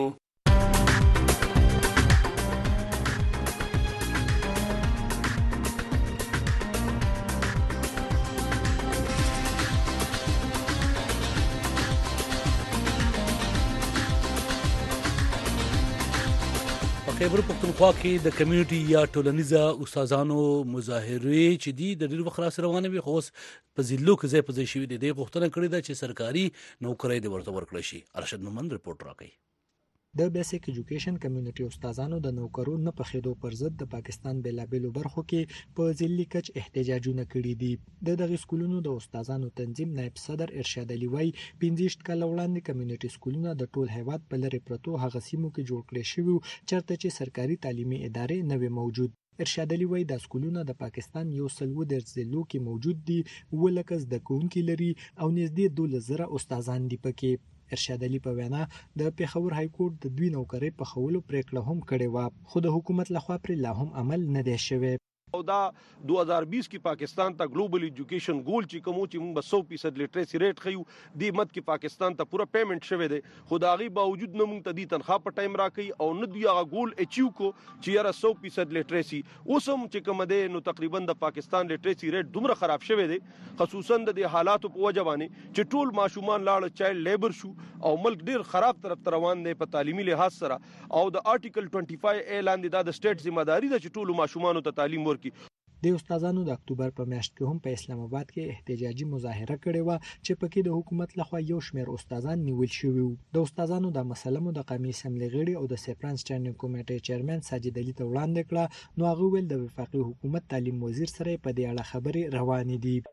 خیبر پختونخوا کې د کمیونټي یا ټولنیزه استادانو مظاهرې چې دي د ډېر وخت راس روانه وي، خو اوس په ضلعو کې ځای په ځای شوي دي. دې غوښتنه کړې ده چې سرکاري نوکرۍ د ورته ورکړی شي. ارشد مومند رپورټ راکوي. د بیسیک ایجوکیشن کمیونټي استادانو د نوکرو نه پخېدو پر ضد د پاکستان بیلابېلو برخو کې په ضلعي کچ احتجاجونه کړي دي. د دغه سکولونو د استادانو تنظیم نائب صدر ارشاد علي وایي پنځه کاله وړاندې کمیونټي سکولونه د ټول هیواد په لرې پرتو هغه سیمو کې جوړ کړي شوي چېرته چې سرکاري تعلیمي ادارې نه وي موجود. ارشاد علي وایي دا سکولونه د پاکستان یو سل اووه دېرش ضلعو کې موجود دي، اووه لکه زده کوونکي لري او نږدې دولس زره استادان دي پکې. ارشاد علي په وینا د پیښور های کورټ د دوی نوکرۍ په خولو پریکړه هم کړې و، خو د حکومت لخوا پرې لا هم عمل نه دی شوی. او دا دو هزار بیس کې پاکستان ته ګلوبل ایجوکیشن ګول چې کوم چې موږ سو فیصد لیټریسي ریټ خيو دی مت کې پاکستان ته پورا پیمنٹ شوه دی، خو دا غي باوجود نه موږ ته دی تنخواه په ټایم راکې او نه دی هغه ګول اچیو کو چې یاره سو فیصد لیټریسي اوسم چې کوم دی نو تقریبا د پاکستان لیټریسي ریټ دومره خراب شوه دی، خصوصا د حالاتو په وجه باندې چې ټول ماشومان لاړ چایلډ لیبر شو او ملک ډیر خراب طرف ته روان دی په تعلیمي لحاظ سره. او د آرټیکل پنځه پنځه اعلان دی دا د سټیټ ذمہ داری ده چې ټول ماشومان ته تعلیم ورکړي. د استادانو د اکتوبر په میاشت کې هم په اسلام آباد کې احتجاجي مظاهره کړې و چې پکې د حکومت لخوا یو شمېر استادان نیول شوي وو. د استادانو د مسله مو د قومي اسمبلی غړي او د سیپران سټینډینګ کمیټې چیرمن ساجد علي ته وړاندې کړه، نو هغه ویل د وفاقي حکومت تعلیم وزیر سره په دې اړه خبرې روانې دي.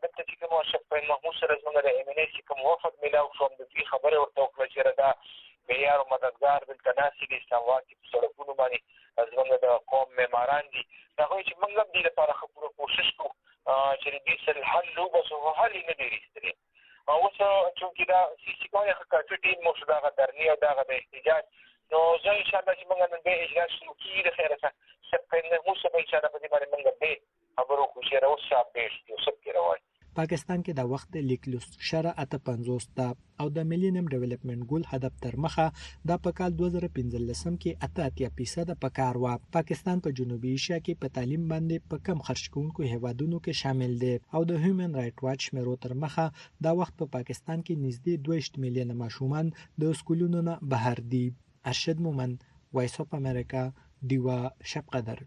محمود سره زموږ د ایم ان ای کوم وفد ملاو شو د دې خبره ورته وکړه چې دا معیار او مددگار بالتناسي د اسلام آباد په سړکونو باندې زموږ د قوم معماران دي، هغه چې موږ هم دې لپاره خبرو کوشش کوو چې دې سره حل لو بس هو حل نه دی رسېدلی. او څو چې دا سیسي کوي خاطر ټیم مو شو دا درنی او دا د احتجاج نو زه ان شاء الله چې موږ نن به اجلاس شروع کیږي د خیره سره سپینه مو څه به ان شاء الله په دې باندې موږ به خبرو کوشش راو شاب دې یو څه کې روان. پاکستان کې د وخت لیکلوس شره اته پنځوس ده او د میلینیم ډیولپمنٹ ګول هدف تر مخه د په کال دوه زره پنځلسم کې اته اتیا فیصد په کار و. پاکستان په جنوبي ایشیا کې په تعلیم باندې په کم خرج کوونکو هیوادونو کې شامل دی او د هیومن رائټ واچ شمیرو تر مخه د وخت په پاکستان کې نږدې دوه میلیونه ماشومان د سکولونو نه بهر دي. ارشد مومند، وایس اف امریکا، دیوا شب قدر.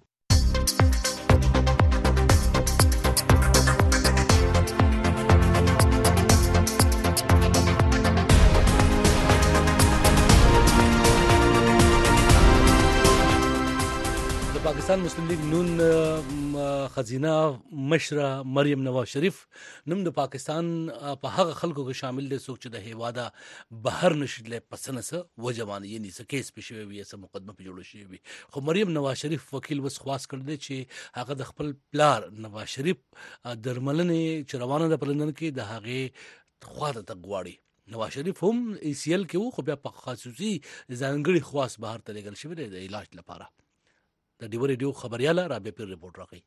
پاکستان مسلم لیگ نون خزینه مشره مریم نواز شریف نوم د پاکستان په هغه خلکو کې شامل دي څوک چې د هیواده بهر نشي پسنه سه وجبان یعنی سه کیس پېښوي وي سه مقدمه په جوړ شي وي. خو مریم نواز شریف وکیل وس خواست کړ دی چې هغه د خپل پلار نواز شریف درملنې چې روانه ده په لندن کې د هغه خواته ته غواړي. نواز شریف هم ای سی ال کې وو خو بیا په خصوصي ځانګړي خواست بهر ته لګل شوی دی د علاج لپاره. د ډیو ریډیو خبرياله رابعه پیر رپورټ راکړي.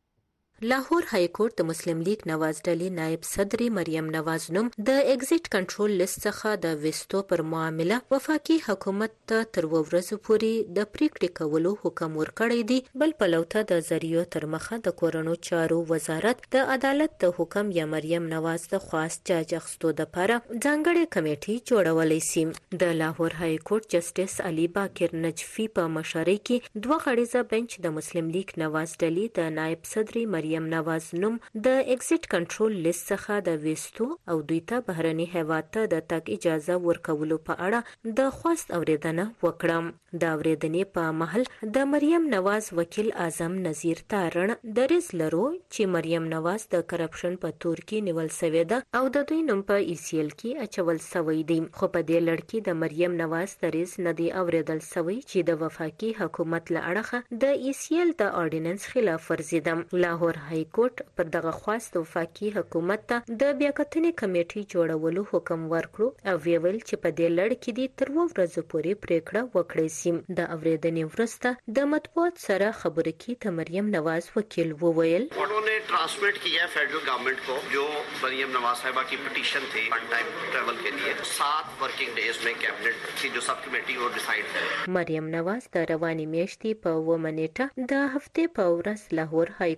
لاهور های کورټ د مسلم لیگ نواز ډلې نائب صدر مریم نواز نوم د ایگزیټ کنټرول لیست څخه د وستو پر معامله وفاقي حکومت ته تر ورځو پورې د پریکړې کولو حکم ورکړی دی. بل پلوته د ذریعو تر مخه د کورونو چارو وزارت د عدالت د حکم یا مریم نواز د خاص جاج اخستو د لپاره ځانګړې کمیټې جوړولای شي. د لاهور های کورټ جسټس علي باکر نجفي په مشرۍ کې دوه غړیزه بنچ د مسلم لیگ نواز ډلې د نائب صدر مریم مریم نواز نوم د ایگزیټ کنټرول لیست څخه د وستو او دوی ته بهرني هیواد ته د تګ اجازه ورکولو په اړه د خواست اوریدنه وکړه. د اوریدنې په محل د مریم نواز وکیل اعظم نذیر تارن دریز لرو چې مریم نواز د کرپشن په تور کې نیول شوې ده او د دوی نوم په ای سی ال کې اچول شوی دی. خو په دې لړ کې د مریم نواز دریز نه دی اوریدل شوی چې د وفاقي حکومت له اړخه د ای سی ال د اورډیننس خلاف ورزي ده. لاهور های کورټ پر دغه خواست وفاقي حکومت ته د بیاکتنې کمیټې جوړولو حکم ورکړو او ویل چې په دې لړ کې د تر ورځو پورې پریکړه وکړي سي. د اوریدنې وروسته د مطبوعات سره خبرې کې د مریم نواز وکیل وویل उन्होंने ट्रांसमिट किया फेडरल गवर्नमेंट को जो मरियम नवाज साहिबा की पिटीशन थी वन टाइम ट्रैवल के लिए सात वर्किंग डेज में कैबिनेट की जो सब कमेटी वो डिसाइड करे. مریم نواز د رواني میاشتې په و منېټه د هفته په ورځ لاهور های کورټ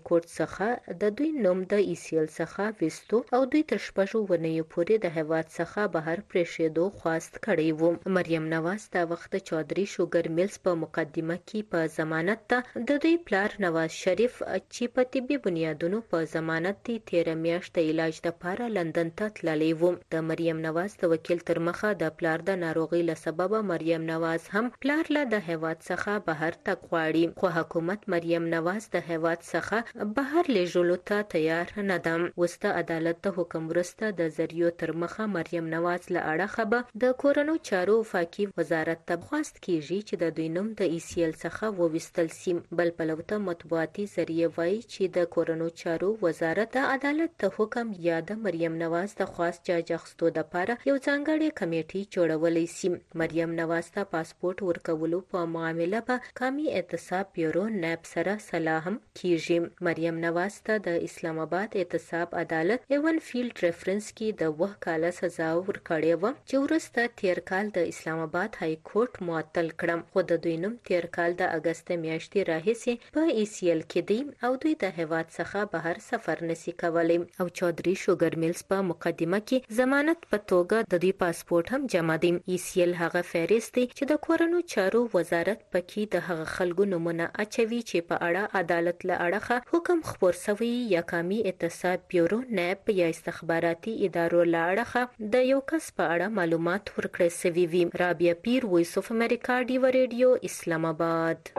څخه د دوی نوم د ایسیل څخه وستو او دوی تر شپږو ونیو پورې د هیواد څخه بهر پریښودو خواست کړی و. مریم نواز دا وخت چودري شوګر میلز په مقدمه کې په ضمانت ته د دوی پلار نواز شریف چې په طبي بنیادونو په ضمانت دی تیر میاشت د علاج لپاره لندن ته تللی و. د مریم نواز د وکیل تر مخه د پلار د ناروغي له سببه مریم نواز هم پلار له د هیواد څخه بهر تګ غواړي، خو حکومت مریم نواز د هیواد څخه بهر لیږلو ته تیار نه ده. اوس د عدالت د حکم وروسته د ذریعو تر مخه مریم نواز له اړخه به د کورنیو چارو وفاقي وزارت ته خواست کیږي چې د دوی نوم د ایسیل څخه وویستل سي. بل پلو ته مطبوعاتي ذریعه وایي چې د کورنیو چارو وزارت د عدالت د حکم یا د مریم نواز د خواست جاج اخیستو دپاره یو ځانګړې کمیټې جوړولی سي. مریم نواز ته پاسپورت ورکولو په معامله به قومي اعتصاب بیورو نیب سره سلا هم کیږي. مریم نواز ته د اسلام آباد اعتصاب عدالت ایون فیلډ ریفرنس کې د اوه کاله سزا ورکړې وه چې وروسته تیر کال د اسلام آباد های کورټ معطل کړم، خو د دوی نوم تیر کال د اګست میاشتې راهیسې په ای سی ایل کې دی او دوی د هیواد څخه بهر سفر نسی کولی. او چودري شوګر میلز په مقدمه کې ضمانت په توګه د دوی پاسپورت هم جمع دی. ای سی ایل هغه فهرست دی چې د کورنیو چارو وزارت پکې د هغه خلکو نومونه اچوي چې په اړه عدالت له اړخه حکم خپور شوی یا قومي اعتصاب بیورو نیب یا استخباراتي ادارو له اړخه د یو کس په اړه معلومات ورکړی شوي وي. رابعه پیر، وایس اف امریکا، ډیو ریډیو، اسلام آباد.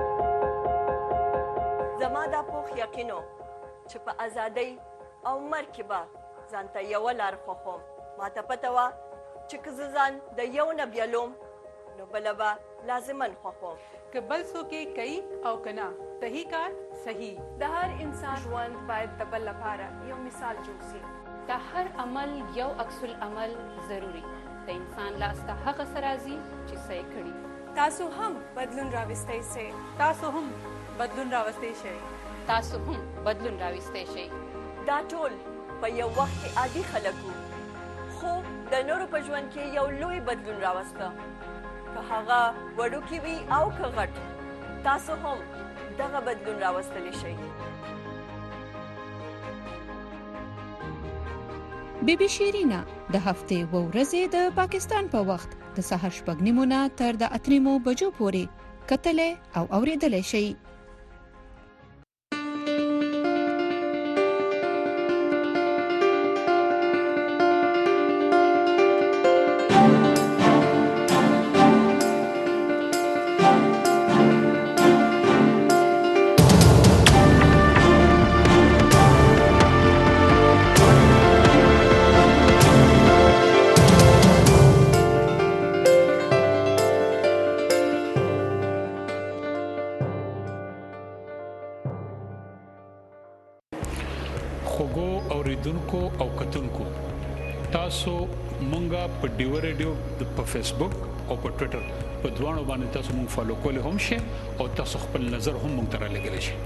زما دا پوخ یقینو چې په ازادۍ او مرګ کې به ځانته یوه لار خوښوم. ماته پته وه چې که زه ځان د یو نه بیلوم نو بله به لازما خوښوم. که بل څوک یې کوي او که نه، صحیح کار صحیح. د هر انسان ژوند باید د بل لپاره یو مثال جوړ شي. د هر عمل یو عکس العمل ضروری. د انسان لاس ته هغه څه راځي چې څه یې کړي. تاسو هم بدلون راوستی شئ. تاسو هم بدلون راوستی شئ. تاسو هم بدلون راوستی شئ. دا ټول په یو وخت کې عادي خلک وو، خو د نورو په ژوند کې یو لوی بدلون راوسته، که هغه وړوکی وي او که غټ. تاسو هم دغه بدلون راوستلی شئ. بی بی شیرینا د هفتې و ورځې د پاکستان په وخت د سهار شپږ نیمو نه تر د اته نیمو بجو پورې کتلې او اوریدلې شئ. اوریدونکو او کتونکو، تاسو مونږه په ډیو ریډیو په فیسبوک او په ټوئیټر په دوانو باندې تاسو مونږ فالو کولای هم شئ او تاسو خپل نظر هم مونږ ته رالیږلی شئ.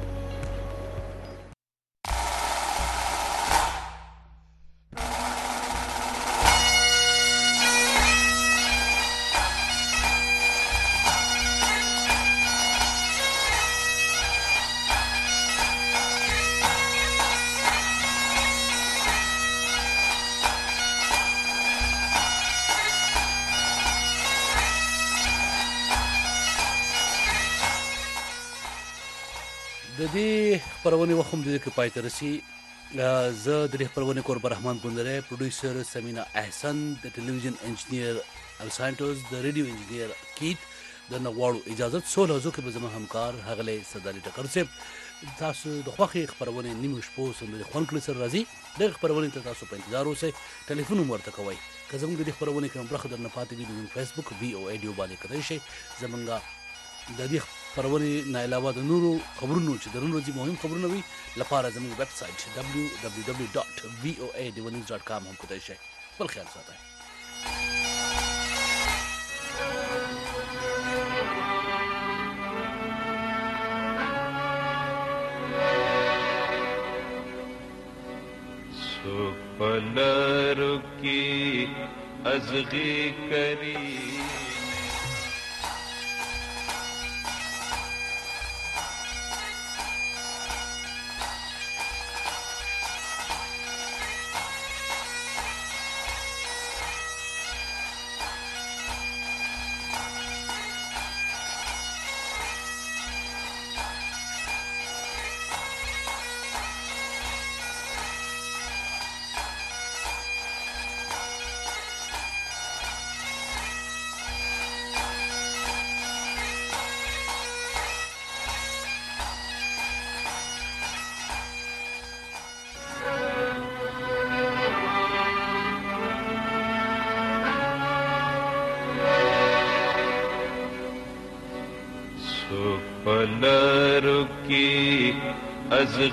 د دې خبرونې وخت هم د دې کې پای ته رسي. زه د دې خبرونې قرب رحمان ګندری، پروډوسر سمینا احسن، د ټلویزیون انجینیر السانټوس، د ریډیو انجینیر کیت د نغواړو اجازت سول هزو کې به زما همکار هغلی سرداري ټکر صاحب. تاسو د خوښې خبرونې نیمو شپو سندرې خوند کړي سره راځي. دغه خبرونې ته تاسو په انتظار اوسئ. ټلیفون هم ورته کوئ. که زموږ د دې خبرونې کې هم برخه درنه پاتې وي نو فیسبوک وي او ایډیو باندې کتلی شئ. زمونږ د دې خبرونې نه علاوه د نورو خبرونو چې د نن ورځې مهم خبرونه وي لپاره زموږ ویب سایټ دبلیو دبلیو دبلیو ډاټ وی او ای ډیو نیوز ډاټ کام هم کتلی شئ. خپل خیال ساتئ. سپلر کی ازغی کری की